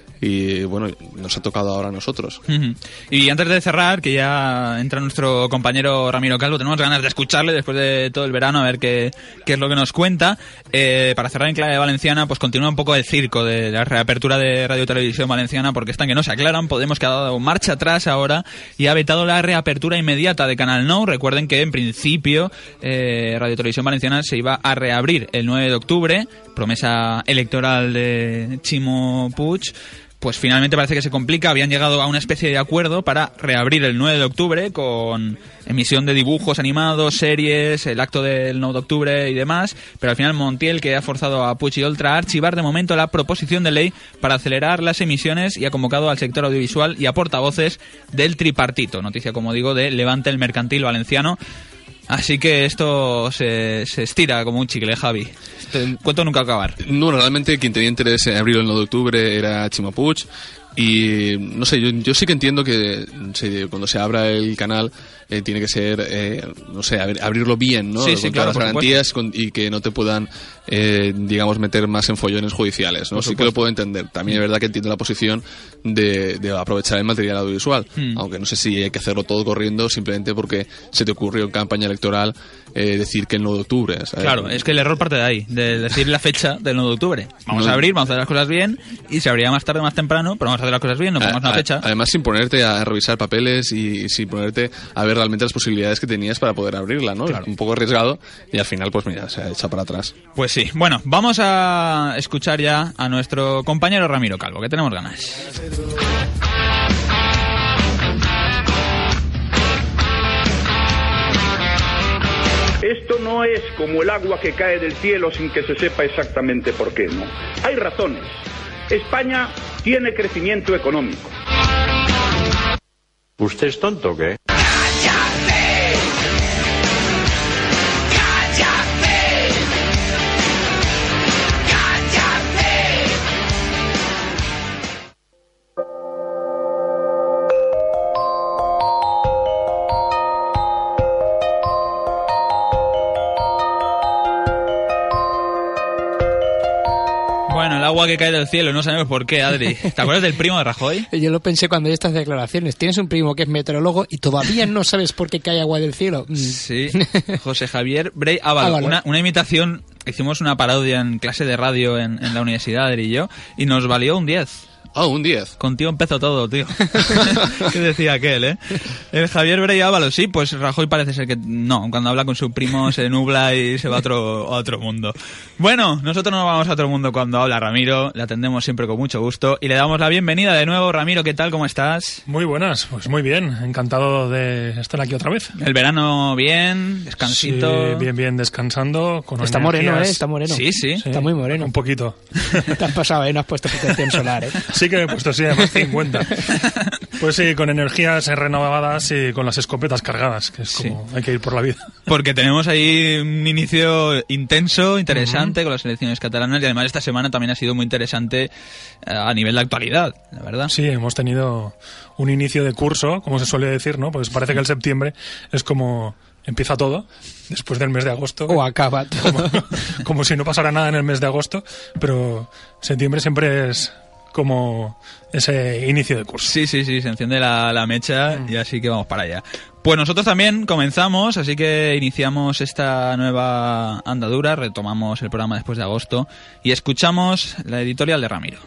y bueno, nos ha tocado ahora a nosotros. Uh-huh. Y antes de cerrar, que ya entra nuestro compañero Ramiro Calvo, tenemos ganas de escucharle después de todo el verano, a ver qué, qué es lo que nos cuenta. Eh, para cerrar en clave valenciana, pues continúa un poco el circo de la reapertura de Radio Televisión Valenciana, porque están que no se aclaran. Podemos que ha dado marcha atrás ahora y ha vetado la reapertura inmediata de Canal Nou. Recuerden que en principio eh, Radio Televisión Valenciana se iba a reabrir el nueve de octubre, promesa electoral de Ximo Puig. Pues finalmente parece que se complica. Habían llegado a una especie de acuerdo para reabrir el nueve de octubre con emisión de dibujos animados, series, el acto del nueve de octubre y demás, pero al final Montiel, que ha forzado a Puig y Oltra a archivar de momento la proposición de ley para acelerar las emisiones, y ha convocado al sector audiovisual y a portavoces del tripartito. Noticia, como digo, de Levante, el mercantil valenciano. Así que esto se, se estira como un chicle, Javi. Este cuento nunca acabar. No, realmente quien tenía interés en abrir el nueve de octubre era Ximo Puig. Y no sé, yo, yo sí que entiendo que se, cuando se abra el canal eh, tiene que ser, eh, no sé, abrir, abrirlo bien, ¿no? Sí, sí, con claro, todas las garantías con, y que no te puedan, eh, digamos, meter más en follones judiciales, ¿no? Sí que lo puedo entender. También es verdad que entiendo la posición de, de aprovechar el material audiovisual, hmm. aunque no sé si hay que hacerlo todo corriendo simplemente porque se te ocurrió en campaña electoral eh, decir que el nueve de octubre, ¿sabes? Claro, es que el error parte de ahí, de decir la fecha del nueve de octubre. Vamos no. a abrir, vamos a hacer las cosas bien, y se abrirá más tarde o más temprano, pero vamos a hacer las cosas bien, no ponemos una fecha. Además, sin ponerte a revisar papeles y, y sin ponerte a ver realmente las posibilidades que tenías para poder abrirla, ¿no? Claro. Un poco arriesgado, y al final, pues mira, se ha echado para atrás. Pues sí. Bueno, vamos a escuchar ya a nuestro compañero Ramiro Calvo, que tenemos ganas. Esto no es como el agua que cae del cielo sin que se sepa exactamente por qué, ¿no? Hay razones. España tiene crecimiento económico. ¿Usted es tonto o qué? Bueno, el agua que cae del cielo, no sabemos por qué, Adri. ¿Te acuerdas del primo de Rajoy? Yo lo pensé cuando hay estas declaraciones. Tienes un primo que es meteorólogo y todavía no sabes por qué cae agua del cielo. Sí, José Javier Brey Ávalo. Una, una imitación, hicimos una parodia en clase de radio en, en la universidad, Adri y yo, y nos valió un diez. Ah, oh, un diez. Contigo empezó todo, tío. ¿Qué decía aquel, eh? El Javier Brey Ávalo, sí, pues Rajoy parece ser que no. Cuando habla con su primo se nubla y se va a otro, a otro mundo. Bueno, nosotros no vamos a otro mundo cuando habla Ramiro. Le atendemos siempre con mucho gusto y le damos la bienvenida de nuevo. Ramiro, ¿qué tal? ¿Cómo estás? Muy buenas, pues muy bien. Encantado de estar aquí otra vez. El verano bien, descansito. Sí, bien, bien, descansando. Con Está energías. moreno, ¿eh? Está moreno. Sí, sí, sí. Está muy moreno. Un poquito. Te has pasado, ¿eh? No has puesto protección solar, ¿eh? Sí que me he puesto, sí, además cincuenta. Pues sí, con energías renovadas y con las escopetas cargadas, que es como sí. Hay que ir por la vida. Porque tenemos ahí un inicio intenso, interesante, uh-huh. con las elecciones catalanas, y además esta semana también ha sido muy interesante a nivel de actualidad, la verdad. Sí, hemos tenido un inicio de curso, como se suele decir, ¿no? Pues parece que el septiembre es como empieza todo, después del mes de agosto. O acaba todo. Como, como si no pasara nada en el mes de agosto, pero septiembre siempre es como ese inicio de curso. Sí, sí, sí, se enciende la, la mecha mm. y así que vamos para allá. Pues nosotros también comenzamos, así que iniciamos esta nueva andadura, retomamos el programa después de agosto y escuchamos la editorial de Ramiro.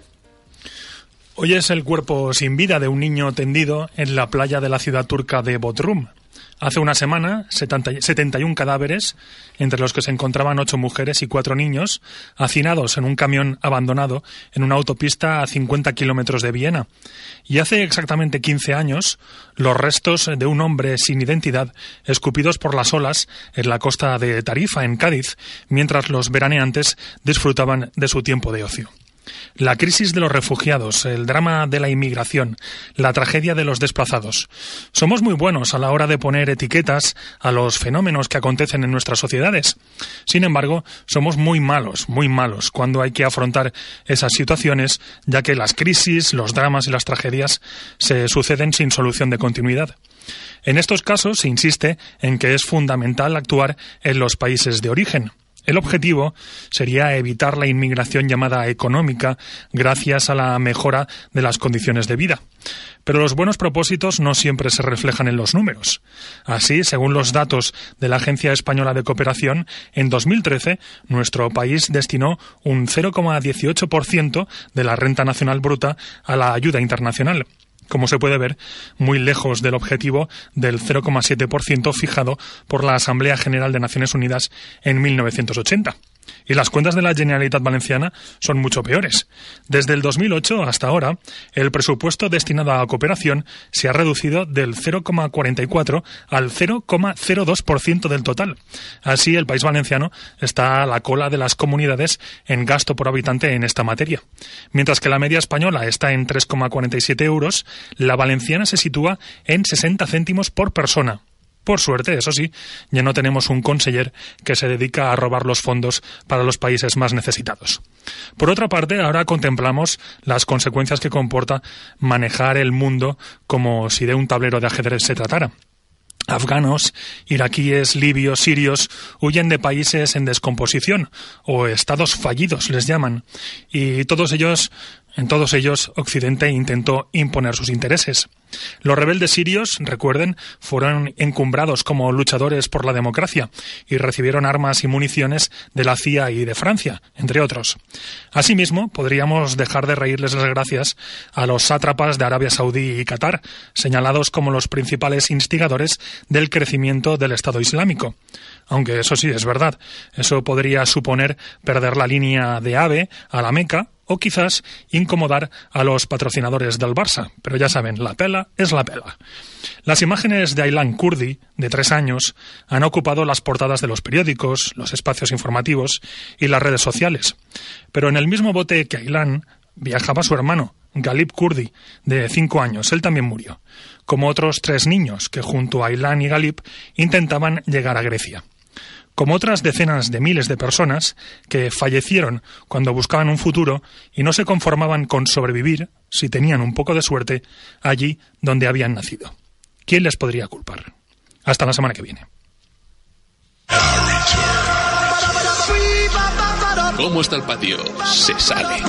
Hoy es el cuerpo sin vida de un niño tendido en la playa de la ciudad turca de Bodrum. Hace una semana, setenta y uno cadáveres, entre los que se encontraban ocho mujeres y cuatro niños, hacinados en un camión abandonado en una autopista a cincuenta kilómetros de Viena. Y hace exactamente quince años, los restos de un hombre sin identidad escupidos por las olas en la costa de Tarifa, en Cádiz, mientras los veraneantes disfrutaban de su tiempo de ocio. La crisis de los refugiados, el drama de la inmigración, la tragedia de los desplazados. Somos muy buenos a la hora de poner etiquetas a los fenómenos que acontecen en nuestras sociedades. Sin embargo, somos muy malos, muy malos cuando hay que afrontar esas situaciones, ya que las crisis, los dramas y las tragedias se suceden sin solución de continuidad. En estos casos se insiste en que es fundamental actuar en los países de origen. El objetivo sería evitar la inmigración llamada económica gracias a la mejora de las condiciones de vida. Pero los buenos propósitos no siempre se reflejan en los números. Así, según los datos de la Agencia Española de Cooperación, en dos mil trece nuestro país destinó un cero coma dieciocho por ciento de la renta nacional bruta a la ayuda internacional. Como se puede ver, muy lejos del objetivo del cero coma siete por ciento fijado por la Asamblea General de Naciones Unidas en mil novecientos ochenta. Y las cuentas de la Generalitat Valenciana son mucho peores. Desde el dos mil ocho hasta ahora, el presupuesto destinado a cooperación se ha reducido del cero coma cuarenta y cuatro al cero coma cero dos por ciento del total. Así, el País Valenciano está a la cola de las comunidades en gasto por habitante en esta materia. Mientras que la media española está en tres coma cuarenta y siete euros, la valenciana se sitúa en sesenta céntimos por persona. Por suerte, eso sí, ya no tenemos un conseller que se dedica a robar los fondos para los países más necesitados. Por otra parte, ahora contemplamos las consecuencias que comporta manejar el mundo como si de un tablero de ajedrez se tratara. Afganos, iraquíes, libios, sirios huyen de países en descomposición o estados fallidos les llaman, y todos ellos, en todos ellos Occidente intentó imponer sus intereses. Los rebeldes sirios, recuerden, fueron encumbrados como luchadores por la democracia y recibieron armas y municiones de la C I A y de Francia, entre otros. Asimismo, podríamos dejar de reírles las gracias a los sátrapas de Arabia Saudí y Qatar, señalados como los principales instigadores del crecimiento del Estado Islámico. Aunque eso sí es verdad, eso podría suponer perder la línea de AVE a la Meca, o quizás incomodar a los patrocinadores del Barça. Pero ya saben, la pela es la pela. Las imágenes de Aylan Kurdi, de tres años, han ocupado las portadas de los periódicos, los espacios informativos y las redes sociales. Pero en el mismo bote que Aylan viajaba su hermano, Galip Kurdi, de cinco años. Él también murió, como otros tres niños que junto a Aylan y Galip intentaban llegar a Grecia. Como otras decenas de miles de personas que fallecieron cuando buscaban un futuro y no se conformaban con sobrevivir, si tenían un poco de suerte, allí donde habían nacido. ¿Quién les podría culpar? Hasta la semana que viene. ¿Cómo está el patio? Se sale.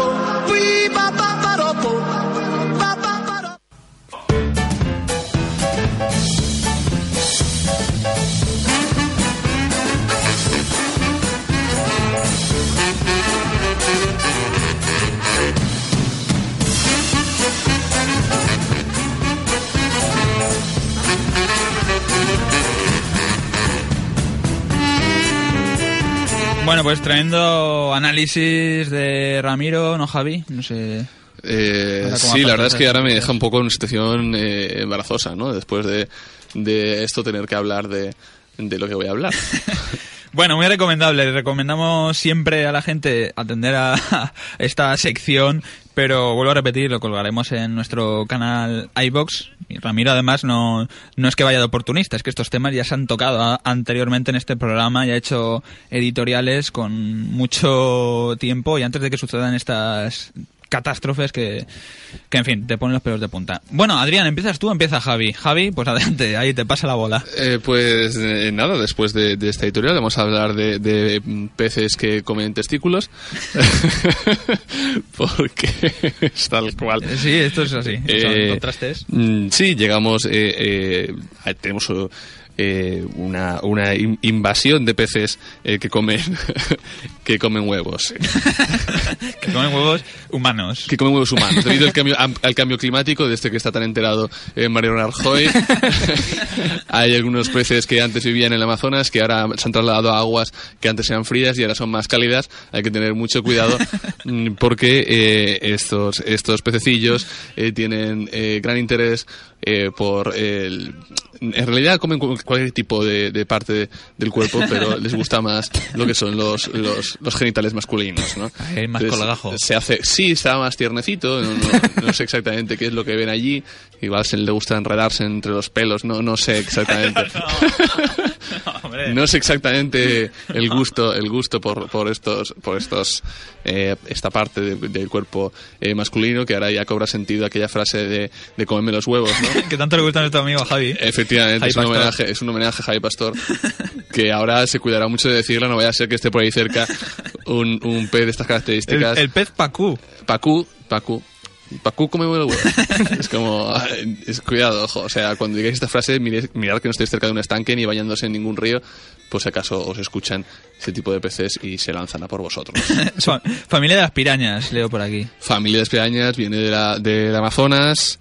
Bueno, pues tremendo análisis de Ramiro, ¿no, Javi? No sé. Eh, sí, la verdad es que ahora me deja un poco en una situación eh, embarazosa, ¿no? Después de, de esto tener que hablar de, de lo que voy a hablar. Bueno, muy recomendable. Recomendamos siempre a la gente atender a esta sección, pero vuelvo a repetir, lo colgaremos en nuestro canal iVoox. Y Ramiro, además, no, no es que vaya de oportunista, es que estos temas ya se han tocado a, anteriormente en este programa y ha hecho editoriales con mucho tiempo y antes de que sucedan estas catástrofes que, que, en fin, te ponen los pelos de punta. Bueno, Adrián, ¿empiezas tú o empieza Javi? Javi, pues adelante, ahí te pasa la bola. Eh, pues eh, nada, después de, de esta editorial vamos a hablar de, de peces que comen testículos. Porque es tal cual. Sí, esto es así. Eh, son contrastes. Sí, llegamos, eh, eh, tenemos eh, una, una invasión de peces eh, que comen que comen huevos. Que comen huevos humanos. Que comen huevos humanos. Debido al cambio, al cambio climático, de este que está tan enterado eh, Mariano Rajoy, hay algunos peces que antes vivían en el Amazonas que ahora se han trasladado a aguas que antes eran frías y ahora son más cálidas. Hay que tener mucho cuidado porque eh, estos, estos pececillos eh, tienen eh, gran interés eh, por el... En realidad comen cualquier tipo de, de parte de, del cuerpo, pero les gusta más lo que son los, los, los genitales masculinos, ¿no? Ay, más Entonces, colgajo. Se hace, sí, está más tiernecito, no, no, no sé exactamente qué es lo que ven allí. Igual se le gusta enredarse entre los pelos, no, no sé exactamente. no, no, no sé exactamente el gusto, el gusto por, por estos, por estos, eh, esta parte de, del cuerpo eh, masculino, que ahora ya cobra sentido aquella frase de, de comerme los huevos, ¿no? Que tanto le gusta a nuestro amigo Javi. Efectivamente, es un, homenaje, es un homenaje a Javi Pastor, que ahora se cuidará mucho de decirlo, no vaya a ser que esté por ahí cerca un, un pez de estas características. El, el pez pacú. Pacú, pacú. Pacú come huevo. Es como, es, cuidado, ojo, o sea, cuando digáis esta frase, mirad, mirad que no estéis cerca de un estanque ni bañándose en ningún río, por si acaso os escuchan ese tipo de peces y se lanzan a por vosotros. Familia de las pirañas, leo por aquí. Familia de las pirañas, viene de la, de Amazonas.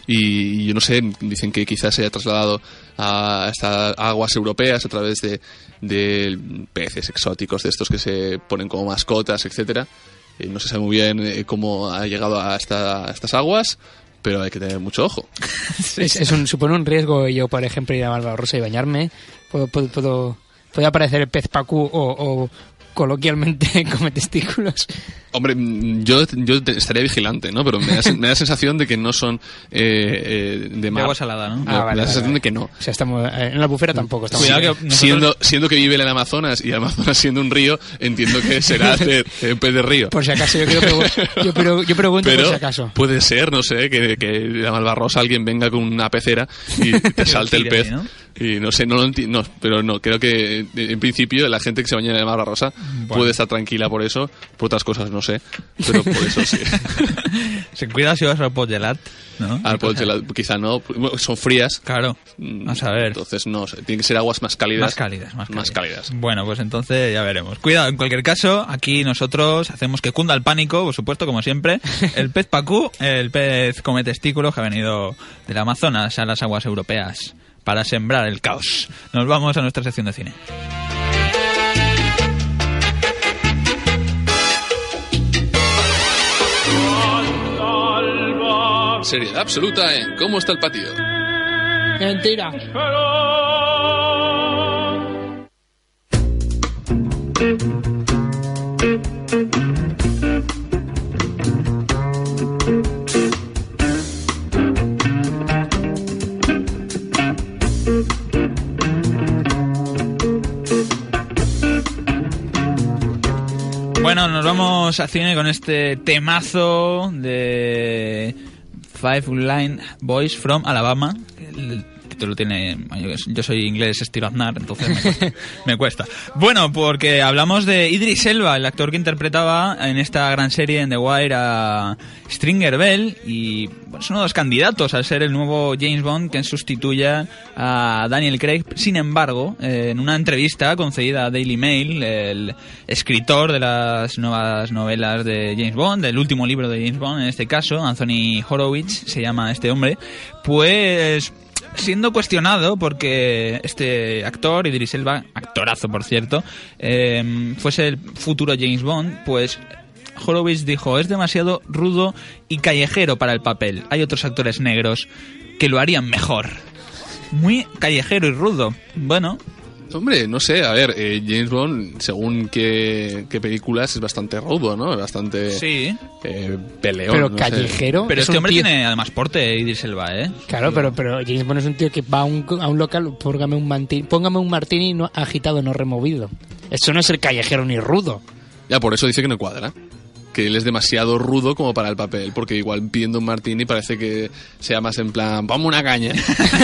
Y yo no sé, dicen que quizás se haya trasladado a estas aguas europeas a través de, de peces exóticos de estos que se ponen como mascotas, etcétera. Eh, no se sabe muy bien cómo ha llegado a, esta, a estas aguas, pero hay que tener mucho ojo. Sí. Es, es un, supone un riesgo yo, por ejemplo, ir a Malvarrosa y bañarme. Puedo, puedo, puedo, puede aparecer el pez pacú o... o coloquialmente come testículos. Hombre, yo, yo estaría vigilante, ¿no? Pero me da, me da la sensación de que no son eh, eh, de mar. De agua salada, ¿no? Me, Ah, vale, me da la sensación vale. de que no. O sea, estamos en la bufera tampoco estamos. Cuidado que bien. nosotros... siendo, siendo que vive en el Amazonas y el Amazonas siendo un río, entiendo que será de, de un pez de río. Por si acaso, yo, quiero pregu- yo, pero, yo pregunto Pero por si acaso. puede ser, no sé, que, que de Malvarrosa alguien venga con una pecera y te salte el pez. ¿no? Y no sé, no lo entiendo, no, pero no, creo que en principio la gente que se baña en el Malvarrosa Bueno. puede estar tranquila por eso, por otras cosas no sé, pero por eso sí. Se cuida si vas al pot gelat, ¿no? Al Pol Gelat, quizá no, son frías. Claro, vamos a ver. Entonces no, tienen que ser aguas más cálidas. Más cálidas, más cálidas. Más cálidas. Bueno, pues entonces ya veremos. Cuidado, en cualquier caso, aquí nosotros hacemos que cunda el pánico, por supuesto, como siempre. El pez pacú, el pez come testículos que ha venido del Amazonas a las aguas europeas para sembrar el caos. Nos vamos a nuestra sección de cine. Seriedad absoluta en ¿Cómo está el patio? Mentira. Bueno, nos vamos a cine con este temazo de Five Line Boys from Alabama. El título tiene... Yo soy inglés estilo Aznar, entonces me cuesta, me cuesta. Bueno, porque hablamos de Idris Elba, el actor que interpretaba en esta gran serie en The Wire a Stringer Bell, y bueno, es uno de los candidatos a ser el nuevo James Bond que sustituya a Daniel Craig. Sin embargo, eh, en una entrevista concedida a Daily Mail, el escritor de las nuevas novelas de James Bond, del último libro de James Bond, en este caso, Anthony Horowitz, se llama este hombre, pues... siendo cuestionado porque este actor, Idris Elba, actorazo por cierto, eh, fuese el futuro James Bond, pues Horowitz dijo: es demasiado rudo y callejero para el papel. Hay otros actores negros que lo harían mejor. Muy callejero y rudo. Bueno... Hombre, no sé, a ver, eh, James Bond, según qué, qué películas, es bastante rudo, ¿no? Bastante sí. eh, peleón. Pero no callejero. sé. Pero es este un hombre tío... tiene además porte, Idris Elba, ¿eh? Claro, pero, pero James Bond es un tío que va a un, a un local, póngame un, martini, póngame un martini no, agitado, no removido. Eso no es el callejero ni rudo. Ya, por eso dice que no cuadra. que él es demasiado rudo como para el papel, porque igual pidiendo un martini parece que sea más en plan, vamos una caña.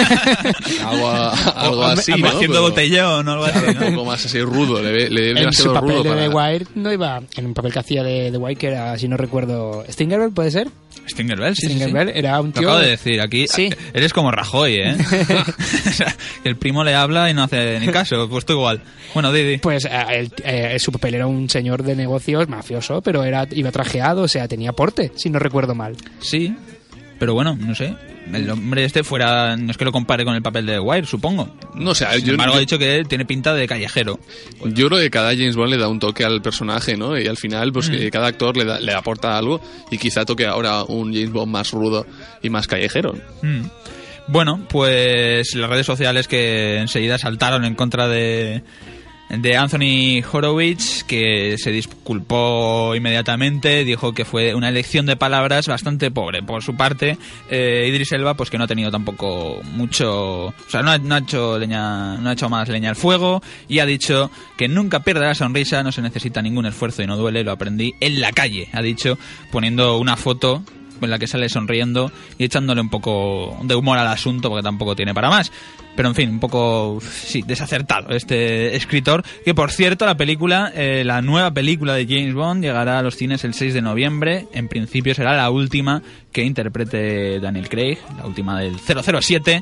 algo algo así, ¿no? Haciendo Pero, botellón o algo así, ¿no? Un poco más así rudo, le ve, le ve En demasiado su papel rudo de para... The Wire no iba, en un papel que hacía de The Wire, que era, si no recuerdo, Stinger Bell, ¿puede ser? Stinger Bell, sí, Stinger sí, Bell sí. era un Lo tío... acabo de decir, aquí Sí. eres como Rajoy, ¿eh? O sea, que el primo le habla y no hace ni caso, pues tú igual. Bueno, Didi. Pues eh, el- eh, su papel era un señor de negocios mafioso, pero era iba trajeado, o sea, tenía porte, si no recuerdo mal. Sí, pero bueno, no sé. El hombre este fuera, no es que lo compare con el papel de The Wire, supongo. No, o sea, Sin yo, embargo, yo- ha dicho que tiene pinta de callejero. Yo creo que cada James Bond le da un toque al personaje, ¿no? Y al final, pues Mm. que cada actor le, da- le aporta algo y quizá toque ahora un James Bond más rudo y más callejero. Mm. Bueno, pues las redes sociales que enseguida saltaron en contra de, de Anthony Horowitz, que se disculpó inmediatamente, dijo que fue una elección de palabras bastante pobre. Por su parte, eh, Idris Elba, pues que no ha tenido tampoco mucho, o sea, no ha, no ha hecho leña, no ha hecho más leña al fuego, y ha dicho que nunca pierda la sonrisa, no se necesita ningún esfuerzo y no duele, lo aprendí en la calle, ha dicho, poniendo una foto en la que sale sonriendo y echándole un poco de humor al asunto, porque tampoco tiene para más. Pero en fin, un poco, sí, desacertado este escritor, que por cierto la película, eh, la nueva película de James Bond llegará a los cines el seis de noviembre, en principio será la última que interprete Daniel Craig, la última del cero cero siete,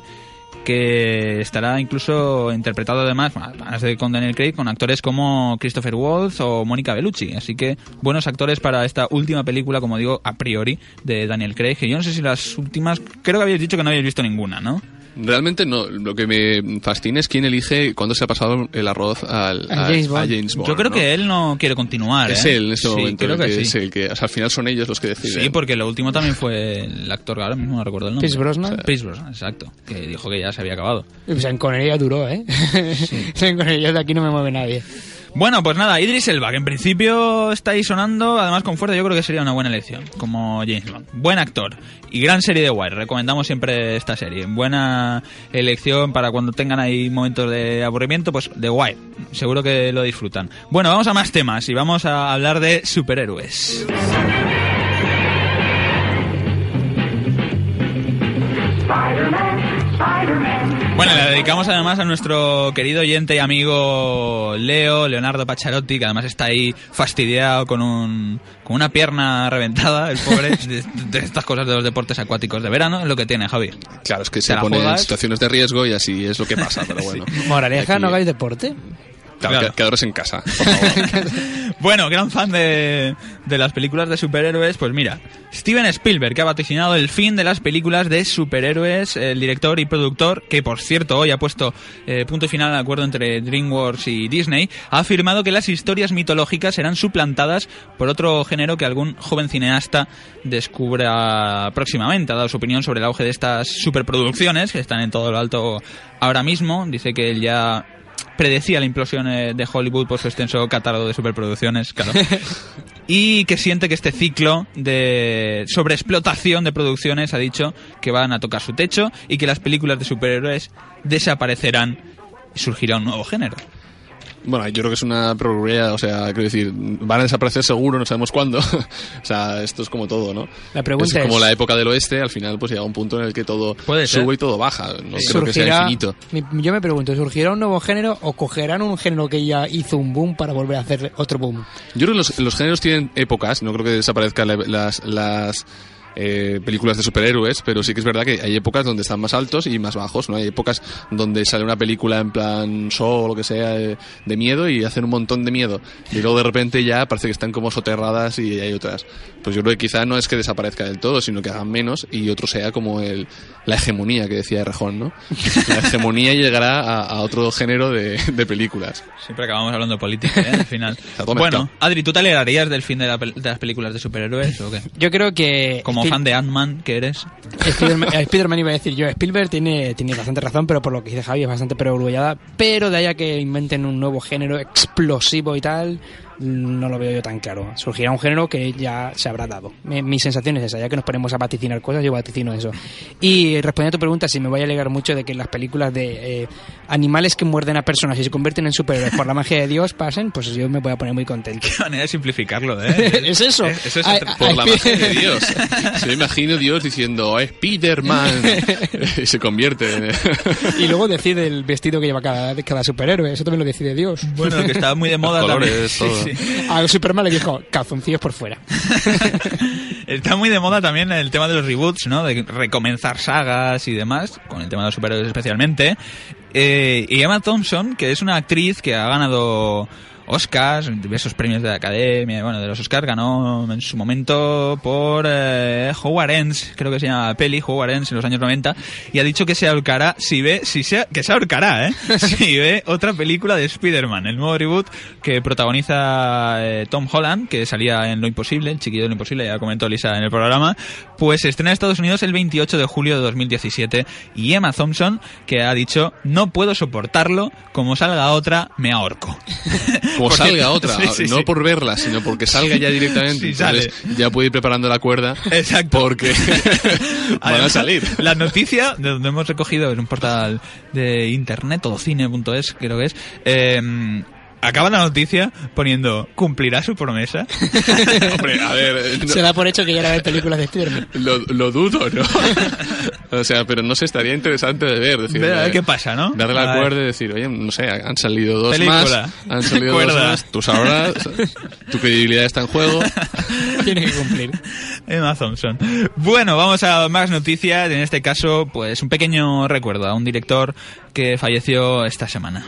que estará incluso interpretado además, bueno, además de con Daniel Craig, con actores como Christopher Waltz o Mónica Bellucci, así que buenos actores para esta última película, como digo, a priori, de Daniel Craig, que yo no sé si las últimas, creo que habéis dicho que no habéis visto ninguna, ¿no? Realmente no, lo que me fascina es quién elige cuándo se ha pasado el arroz al, A a, James Bond. a James Bond. Yo creo ¿no? que él no quiere continuar, Es ¿eh? él en este Sí, momento, creo el que, que, sí. es el que, o sea, al final son ellos los que deciden. Sí, porque lo último también fue el actor, ahora mismo no recuerdo el nombre. Pierce Brosnan. Pierce Brosnan, exacto, que dijo que ya se había acabado. O sea, en Connery duró, ¿eh? En Connery de aquí no me mueve nadie. Bueno, pues nada, Idris Elba, que en principio está ahí sonando, además con fuerza, yo creo que sería una buena elección, como James Bond. Buen actor y gran serie de Wire, recomendamos siempre esta serie. Buena elección para cuando tengan ahí momentos de aburrimiento, pues The Wire, seguro que lo disfrutan. Bueno, vamos a más temas y vamos a hablar de superhéroes. Bueno, le dedicamos además a nuestro querido oyente y amigo Leo, Leonardo Pacharotti, que además está ahí fastidiado con un con una pierna reventada, el pobre, de, de estas cosas de los deportes acuáticos de verano, es lo que tiene, Javi. Claro, es que Te se la pone en juegas. situaciones de riesgo y así es lo que pasa, pero bueno. Moraleja, Aquí- no hagáis deporte. Claro, Claro. que- quedaros en casa, por favor. Bueno, gran fan de, de las películas de superhéroes, pues mira, Steven Spielberg, que ha vaticinado el fin de las películas de superhéroes, el director y productor, que por cierto hoy ha puesto eh, punto final al acuerdo entre DreamWorks y Disney, ha afirmado que las historias mitológicas serán suplantadas por otro género que algún joven cineasta descubra próximamente. Ha dado su opinión sobre el auge de estas superproducciones, que están en todo lo alto ahora mismo. Dice que él ya predecía la implosión eh, de Hollywood por su extenso catálogo de superproducciones, claro. Y que siente que este ciclo de sobreexplotación de producciones, ha dicho, que van a tocar su techo y que las películas de superhéroes desaparecerán y surgirá un nuevo género. Bueno, yo creo que es una probabilidad, o sea, quiero decir, van a desaparecer seguro, no sabemos cuándo. O sea, esto es como todo, ¿no? La pregunta es como es- la época del oeste, al final pues llega un punto en el que todo Puede ser. sube y todo baja. No creo que sea Surgirá- infinito. mi- Yo me pregunto, ¿surgirá un nuevo género o cogerán un género que ya hizo un boom para volver a hacer otro boom? Yo creo que los, los géneros tienen épocas, no creo que desaparezcan la- las... las eh, películas de superhéroes, pero sí que es verdad que hay épocas donde están más altos y más bajos, ¿no? Hay épocas donde sale una película en plan show o lo que sea de, de miedo y hacen un montón de miedo y luego de repente ya parece que están como soterradas y hay otras. Pues yo creo que quizá no es que desaparezca del todo, sino que hagan menos y otro sea como el, la hegemonía que decía Errejón, ¿no? La hegemonía llegará a, a otro género de, de películas. Siempre acabamos hablando de política, ¿eh? Al final. todo Bueno, mezclado. Adri, ¿tú te alegrarías del fin de, la pel- de las películas de superhéroes o qué? Yo creo que... Como Spiel- fan de Ant-Man que eres. Spiderman, eh, Spiderman iba a decir yo, Spielberg tiene, tiene bastante razón, pero por lo que dice Javi es bastante perogrullada, pero de ahí a que inventen un nuevo género explosivo y tal, no lo veo yo tan claro. Surgirá un género que ya se habrá dado. Mi, mi sensación es esa, ya que nos ponemos a vaticinar cosas, yo vaticino eso. Y respondiendo a tu pregunta, si me voy a alegar mucho de que las películas de eh, animales que muerden a personas y se convierten en superhéroes por la magia de Dios pasen, pues yo me voy a poner muy contento. Qué manera de simplificarlo, ¿eh? Es eso. Es, eso es Ay, por ay, la magia de Dios. Se me imagino Dios diciendo Spider-Man y se convierte en... Y luego decide el vestido que lleva cada, cada superhéroe, eso también lo decide Dios. Bueno, que estaba muy de moda colores, también. todo. Sí, sí. A Superman le dijo calzoncillos por fuera. Está muy de moda también el tema de los reboots, ¿no? De recomenzar sagas y demás, con el tema de los superhéroes especialmente. Eh, y Emma Thompson, que es una actriz que ha ganado Oscars, diversos premios de la Academia, bueno, de los Oscars, ganó en su momento por eh, Howard Ends, creo que se llama la peli, Howard Ends en los años noventa, y ha dicho que se ahorcará si ve, si se, que se ahorcará, ¿eh? Si ve otra película de Spider-Man, el nuevo reboot que protagoniza eh, Tom Holland, que salía en Lo Imposible, el chiquillo de Lo Imposible, ya comentó Lisa en el programa, pues se estrena en Estados Unidos el veintiocho de julio de dos mil diecisiete, y Emma Thompson, que ha dicho, no puedo soportarlo, como salga otra, me ahorco. Como Porque, salga otra, sí, sí, no sí. por verla, sino porque salga ya directamente. Sí, Entonces sale. ya puede ir preparando la cuerda. Exacto. Porque van a Además, salir. La noticia de donde hemos recogido en un portal de internet, todocine punto es, creo que es, eh, acaba la noticia poniendo ¿cumplirá su promesa? Hombre, a ver, no, Se da por hecho que ya era ver películas de Spider-Man. lo, lo dudo, ¿no? O sea, pero no sé, estaría interesante de ver. Decir, Ve a ver eh, qué pasa, ¿no? Darle la A ver. cuerda y decir, oye, no sé, han salido dos Película. más. Han salido dos Cuerda. más. Tú sabrás. Tu credibilidad está en juego. Tiene que cumplir. Emma Thompson. Bueno, vamos a más noticias. En este caso, pues un pequeño recuerdo a un director que falleció esta semana.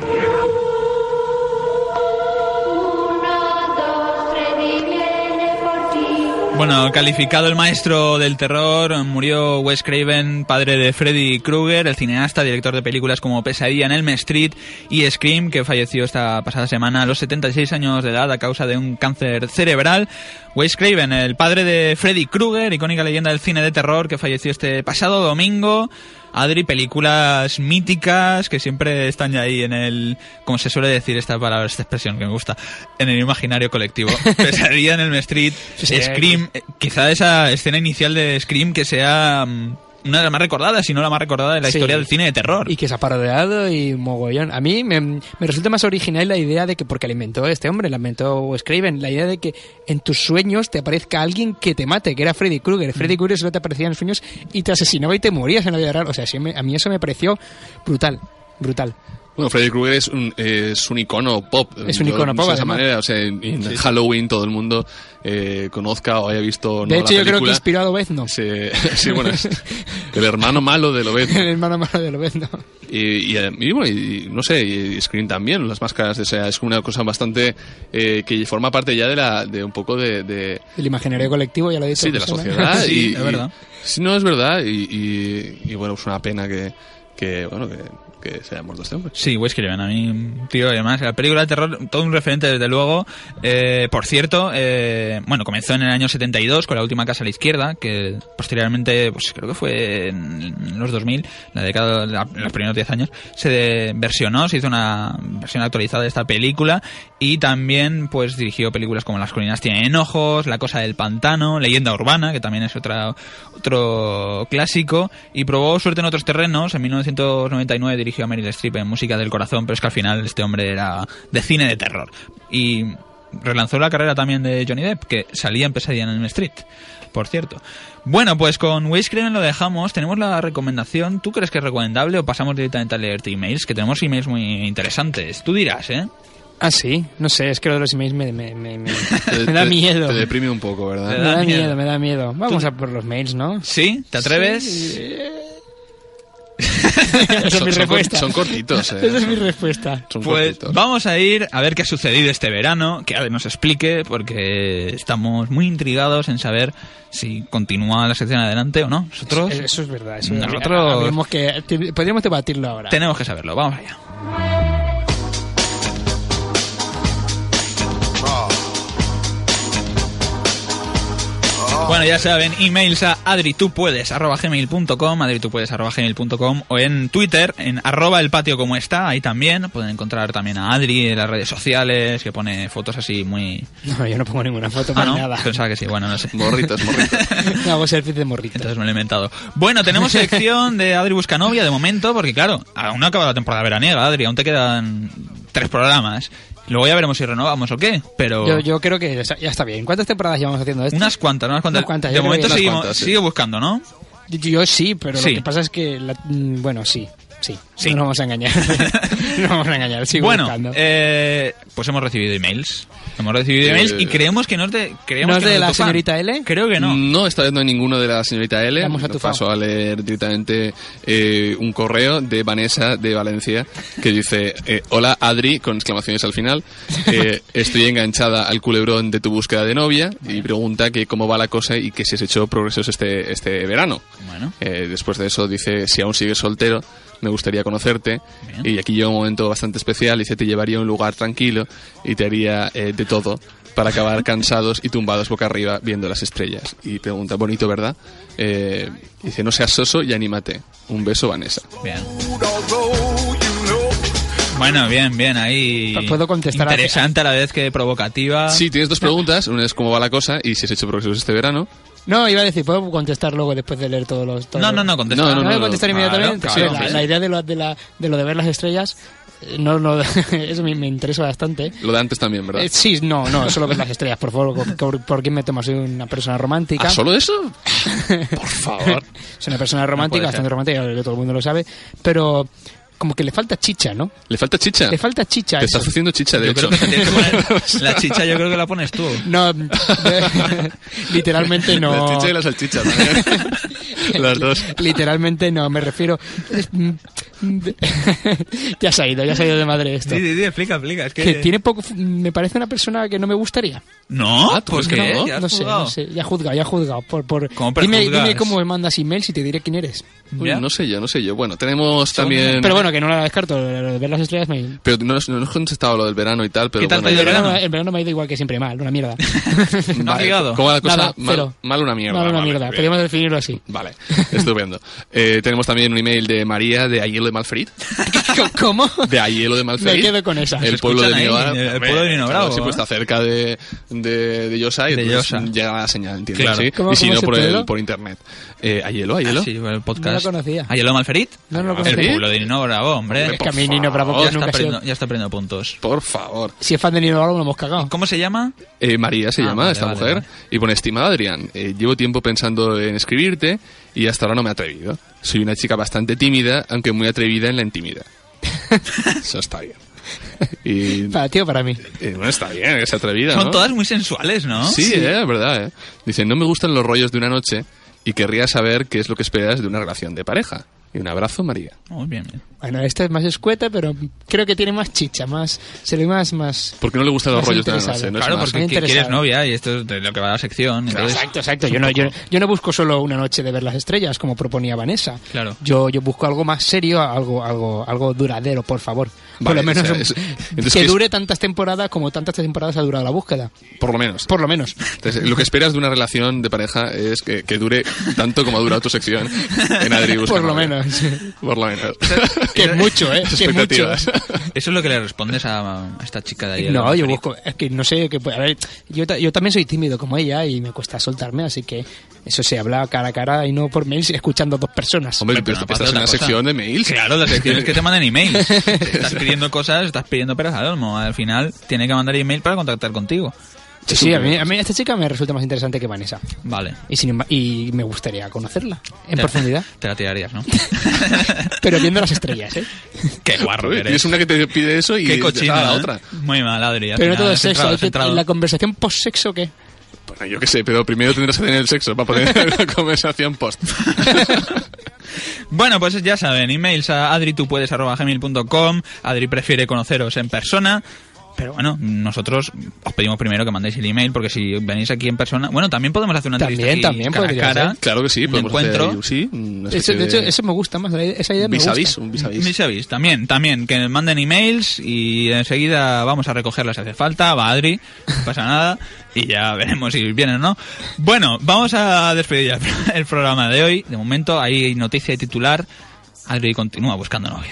Bueno, calificado el maestro del terror, murió Wes Craven, padre de Freddy Krueger, el cineasta, director de películas como Pesadilla en Elm Street y Scream, que falleció esta pasada semana a los setenta y seis años de edad a causa de un cáncer cerebral. Wes Craven, el padre de Freddy Krueger, icónica leyenda del cine de terror, que falleció este pasado domingo. Adri, películas míticas que siempre están ya ahí en el, como se suele decir esta palabra, esta expresión que me gusta, en el imaginario colectivo. Pesadilla en Elm Street, Sí. Scream, eh, quizá esa escena inicial de Scream que sea mm, una de las más recordadas, si no la más recordada de la Sí. historia del cine de terror. Y que se ha parodiado y mogollón. A mí me, me resulta más original la idea de que, porque la inventó este hombre, la inventó Wes Craven, la idea de que en tus sueños te aparezca alguien que te mate, que era Freddy Krueger. Freddy Krueger solo te aparecía en sueños y te asesinaba y te morías en la vida real. O sea, sí, me- a mí eso me pareció brutal, brutal. Bueno, Freddy Krueger es un, es un icono pop. Es un Yo icono no pop, sé de esa además. manera, o sea, en, en Sí. Halloween todo el mundo eh, conozca o haya visto. De no, hecho, la yo creo que película. inspiró a Lobezno. Sí, sí, bueno, es el hermano malo de Lobezno. El hermano malo de Lobezno. Y, y, y bueno, y, y no sé, y Scream también, las máscaras, o sea, es una cosa bastante eh, que forma parte ya de la de un poco de, de El imaginario colectivo, ya lo he dicho. sí, de la José, ¿no? sociedad. Sí, y, es y- verdad. sí, no, es verdad. Y, y, y bueno, es una pena que, que bueno, que, que se haya muerto este hombre. Sí, Wes Craven, a mí, tío, y además, la película de terror, todo un referente desde luego. Eh, por cierto, eh, bueno, comenzó en el año setenta y dos con La Última Casa a la Izquierda, que posteriormente, pues creo que fue en los dos mil, la década, la- los primeros diez años, se de- versionó, se hizo una versión actualizada de esta película, y también, pues, dirigió películas como Las colinas tienen ojos, La cosa del pantano, Leyenda urbana, que también es otra, otro clásico, y probó suerte en otros terrenos. En mil novecientos noventa y nueve dirigió a Meryl Streep en Música del Corazón, pero es que al final este hombre era de cine de terror. Y relanzó la carrera también de Johnny Depp, que salía en Pesadilla en Elm Street, por cierto. Bueno, pues con Wes Craven lo dejamos. Tenemos la recomendación. ¿Tú crees que es recomendable o pasamos directamente a leerte emails? Que tenemos emails muy interesantes. Tú dirás, ¿eh? Ah, sí, no sé, es que lo de los emails me, me, me, me, Te- me da te- miedo. Te deprime un poco, Me ¿verdad? da da miedo. miedo, me da miedo. Vamos a por los mails, ¿no? ¿Sí? ¿Te atreves? Sí. Esa es Son- mi son respuesta. cor- son cortitos, eh. Esa es mi respuesta. Son Pues cortitos. vamos a ir a ver qué ha sucedido este verano, que Ade nos explique, porque estamos muy intrigados en saber si continúa la sección adelante o no. Nosotros Eso, eso es verdad. Eso Nosotros- habríamos que, te- podríamos debatirlo ahora. tenemos que saberlo. Vamos allá. Oh. Bueno, ya saben, emails a adritupuedes arroba gmail punto com, adritupuedes arroba gmail punto com, o en Twitter, en arroba el patio como está, ahí también. Pueden encontrar también a Adri en las redes sociales, que pone fotos así muy... No, yo no pongo ninguna foto para ah, ¿no? nada. Pensaba que sí, bueno, no sé. Morritos, morritos. No, hago selfies de morritos. Entonces me lo he inventado. Bueno, tenemos sección de Adri Busca Novia de momento, porque claro, aún no acaba la temporada veraniega, Adri, aún te quedan tres programas. Luego ya veremos si renovamos o qué, pero... Yo, yo creo que ya está bien. ¿Cuántas temporadas llevamos haciendo esto? Unas cuantas, unas cuantas. Unas cuantas, de yo creo momento que- sigue, Unas cuantas, sí. sigue buscando, ¿no? Yo, yo sí, pero Sí. lo que pasa es que... la- mm, bueno, sí, sí. Sí. No nos vamos a engañar. No nos vamos a engañar, sigo Bueno, buscando. eh, pues hemos recibido emails. Hemos recibido emails y creemos que no es de... Creemos ¿No es que de no la tu fan. señorita L? Creo que no. No, esta vez no hay ninguno de la señorita L. La hemos Nos atufado. paso a leer directamente eh, un correo de Vanessa de Valencia que dice: eh, hola Adri, con exclamaciones al final. Eh, estoy enganchada al culebrón de tu búsqueda de novia y pregunta que cómo va la cosa y que si has hecho progresos este, este verano. Bueno. Eh, después de eso dice: si aún sigues soltero, me gustaría conocerte. Bien. Y aquí llega un momento bastante especial. Dice: te llevaría a un lugar tranquilo y te haría eh, de todo para acabar cansados y tumbados boca arriba viendo las estrellas. Y pregunta: bonito, ¿verdad? Eh, dice: no seas soso y anímate. Un beso, Vanessa. Bien. Bueno, bien, bien, ahí... ¿Puedo contestar a- Interesante a la vez que provocativa. Sí, tienes dos preguntas. Una es cómo va la cosa y si has hecho progresos este verano. No, iba a decir, ¿puedo contestar luego después de leer todos los... todos No, no, los- no, contesta. No, ¿No, no, voy a no, contestar claro, inmediatamente? claro, Sí, la, sí. la idea de lo de, la, de lo de ver las estrellas, eh, no, no, eso me, me interesa bastante. Lo de antes también, ¿verdad? Eh, sí, no, no, solo ver las estrellas, por favor, ¿por, por, por qué me tomas? Soy una persona romántica. ¿Ah, solo eso? Por favor. Soy una persona romántica, puede ser. bastante romántica, creo que todo el mundo lo sabe, pero como que le falta chicha, ¿no? ¿Le falta chicha? Le falta chicha. Te eso. estás haciendo chicha, de Yo hecho. creo que te tienes que poner... La chicha yo creo que la pones tú. No, literalmente no. La chicha y la salchicha también. Las dos. Literalmente no, me refiero... ya se ha ido, ya se ha ido de madre esto. Sí, sí, sí, explica, explica. Es que... Que tiene poco... Me parece una persona que no me gustaría. No, Ah, ¿tú ¿por crees que qué? no? ¿Ya has No sé, juzgado? no sé, ya juzgado, ya juzgado. Por, por... ¿Cómo dime, prejuzgas? dime cómo me mandas emails y te diré quién eres. Uy, ¿Ya? no sé yo, no sé yo. Bueno, tenemos también... Pero bueno, que no la descarto, lo de ver las estrellas me... Pero no, no nos contestado lo del verano y tal, pero ¿Qué tal bueno. te ha El ido el verano, verano? el verano me ha ido igual que siempre, mal, una mierda. ¿No has ligado? ¿Cómo va la cosa? Nada, mal, cero. mal una mierda. Mal una vale, mierda, bien. podríamos definirlo así. Vale, estupendo. Eh, tenemos también un email de María de Aielo de Malferit. ¿Cómo? De Aielo de Malferit. Me quedo con esa. El Se pueblo de escuchan Nino ahí, Bravo. el pueblo de Nino Claro, Bravo, sí, pues ¿eh? está cerca de, de, de Llosa y De entonces Llosa. llega la señal, ¿entiendes? Claro. Sí. ¿Cómo- Y si cómo no, es el por, el, pueblo? por internet. Eh, Aielo, Aielo. Sí, el podcast. No lo conocía. ¿Ayelo Malferit? No, no lo El conocía. pueblo de Nino Bravo, hombre. Es que a mí Nino Bravo favor, yo ya, nunca está he sido... perdiendo, ya está perdiendo puntos. Por favor. Si es fan de Nino Bravo, lo hemos cagado. ¿Cómo se llama? Eh, María se Ah, llama vale, esta vale, mujer. vale. Y pone: estimado Adrián, eh, llevo tiempo pensando en escribirte y hasta ahora no me he atrevido. Soy una chica bastante tímida, aunque muy atrevida en la intimidad. Eso está bien. Y Para ti o para mí. eh, bueno, está bien, es atrevida, Son ¿no? todas muy sensuales, ¿no? Sí, eh, es verdad, ¿eh? Dice: no me gustan los rollos de una noche y querría saber qué es lo que esperas de una relación de pareja. Y un abrazo, María. Muy bien, bien. Bueno, esta es más escueta, pero creo que tiene más chicha, más... Se le ve más... más... ¿Por qué no le gustan los Más rollos de una interesado. noche? No es Claro, más- porque más qui- quieres interesado. novia y esto es de lo que va a la sección. Entonces, Exacto, exacto. Yo no, yo, yo no busco solo una noche de ver las estrellas, como proponía Vanessa. Claro. Yo, yo busco algo más serio, algo, algo, algo duradero, por favor. Por Vale, lo menos o sea, un- es- entonces, que ¿qué es? dure tantas temporadas como tantas temporadas ha durado la búsqueda. Por lo menos. Por lo menos. Entonces, lo que esperas de una relación de pareja es que, que dure tanto como ha durado tu sección en Adri Busca Por lo Novia. menos. Por lo menos. Que es mucho, ¿eh? Que es mucho. Expectativas. eso es lo que le respondes a, a esta chica de ahí. No, yo Malferit. busco, es que no sé, que, a ver, yo, ta- yo también soy tímido como ella y me cuesta soltarme, así que eso se habla cara a cara y no por mails escuchando dos personas. Hombre, Pero pero no pasa estás en otra la cosa. sección de mails. Claro, la sección es que te manden emails. Estás pidiendo cosas, estás pidiendo peras al olmo. Al final tiene que mandar email para contactar contigo. Sí, sí, a mí, a mí esta chica me resulta más interesante que Vanessa. Vale. Y, sin emba- y me gustaría conocerla en Te- profundidad. Te la tirarías, ¿no? Pero viendo las estrellas, ¿eh? Qué guarro Uy, que eres. tienes una que te pide eso y Qué te cochina, da la ¿eh? otra. Muy mal, Adri. al Pero no final todo has es sexo. entrado, hay has que- entrado. ¿En la conversación post-sexo qué? Bueno, yo qué sé, pero primero tendrás que tener el sexo para poder la conversación post. Bueno, pues ya saben, emails a adritupuedes arroba gmail punto com. Adri prefiere conoceros en persona. Pero bueno, nosotros os pedimos primero que mandéis el email, porque si venís aquí en persona... Bueno, también podemos hacer una entrevista También, aquí también cara a podría cara. ser. Claro que sí, un podemos encuentro. hacer, sí, una Ese, especie de hecho, de- eso me gusta más, esa idea me vis a gusta. vis, un vis a vis. Vis a vis, también, también, que manden emails y enseguida vamos a recogerlas si hace falta, va Adri, no pasa nada, y ya veremos si vienen o no. Bueno, vamos a despedir ya el programa de hoy. De momento hay noticia de titular, Adri continúa buscando novia.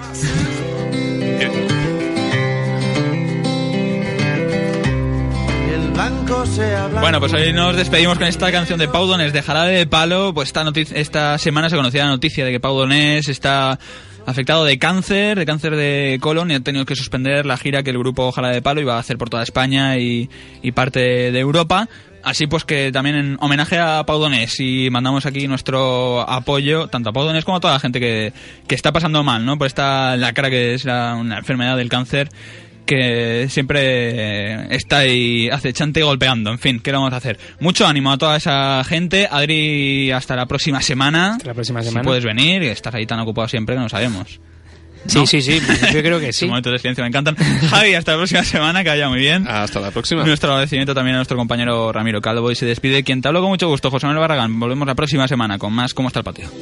Bueno, pues hoy nos despedimos con esta canción de Pau Donés, de Jarabe de Palo. Pues esta, noticia, esta semana se conocía la noticia de que Pau Donés está afectado de cáncer, de cáncer de colon, y ha tenido que suspender la gira que el grupo Jarabe de Palo iba a hacer por toda España y, y parte de Europa. Así pues que también en homenaje a Pau Donés, y mandamos aquí nuestro apoyo tanto a Pau Donés como a toda la gente que, que está pasando mal, ¿no? Por esta lacra que es la, una enfermedad del cáncer que siempre está ahí acechante y golpeando. En fin, ¿qué le vamos a hacer? Mucho ánimo a toda esa gente. Adri, hasta la próxima semana. Hasta la próxima semana. Si puedes venir, y estás ahí tan ocupado siempre que no sabemos. Sí, ¿no? sí, sí, yo creo que sí. Los momentos de silencio me encantan. Javi, hasta la próxima semana, que vaya muy bien. Hasta la próxima. Nuestro agradecimiento también a nuestro compañero Ramiro Calvo, y se despide quien te hablo con mucho gusto, José Manuel Barragán. Volvemos la próxima semana con más ¿Cómo está el patio?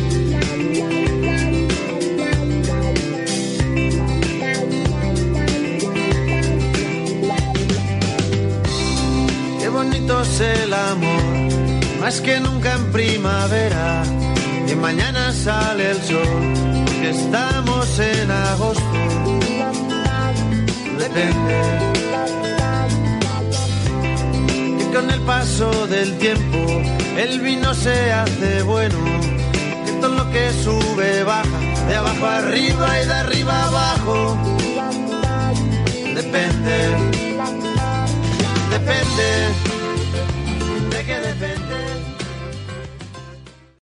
Qué bonito es el amor, más que nunca en primavera, y mañana sale el sol, porque estamos en agosto. Depende que con el paso del tiempo el vino se hace bueno, que todo lo que sube baja, de abajo arriba y de arriba abajo. Depende, depende.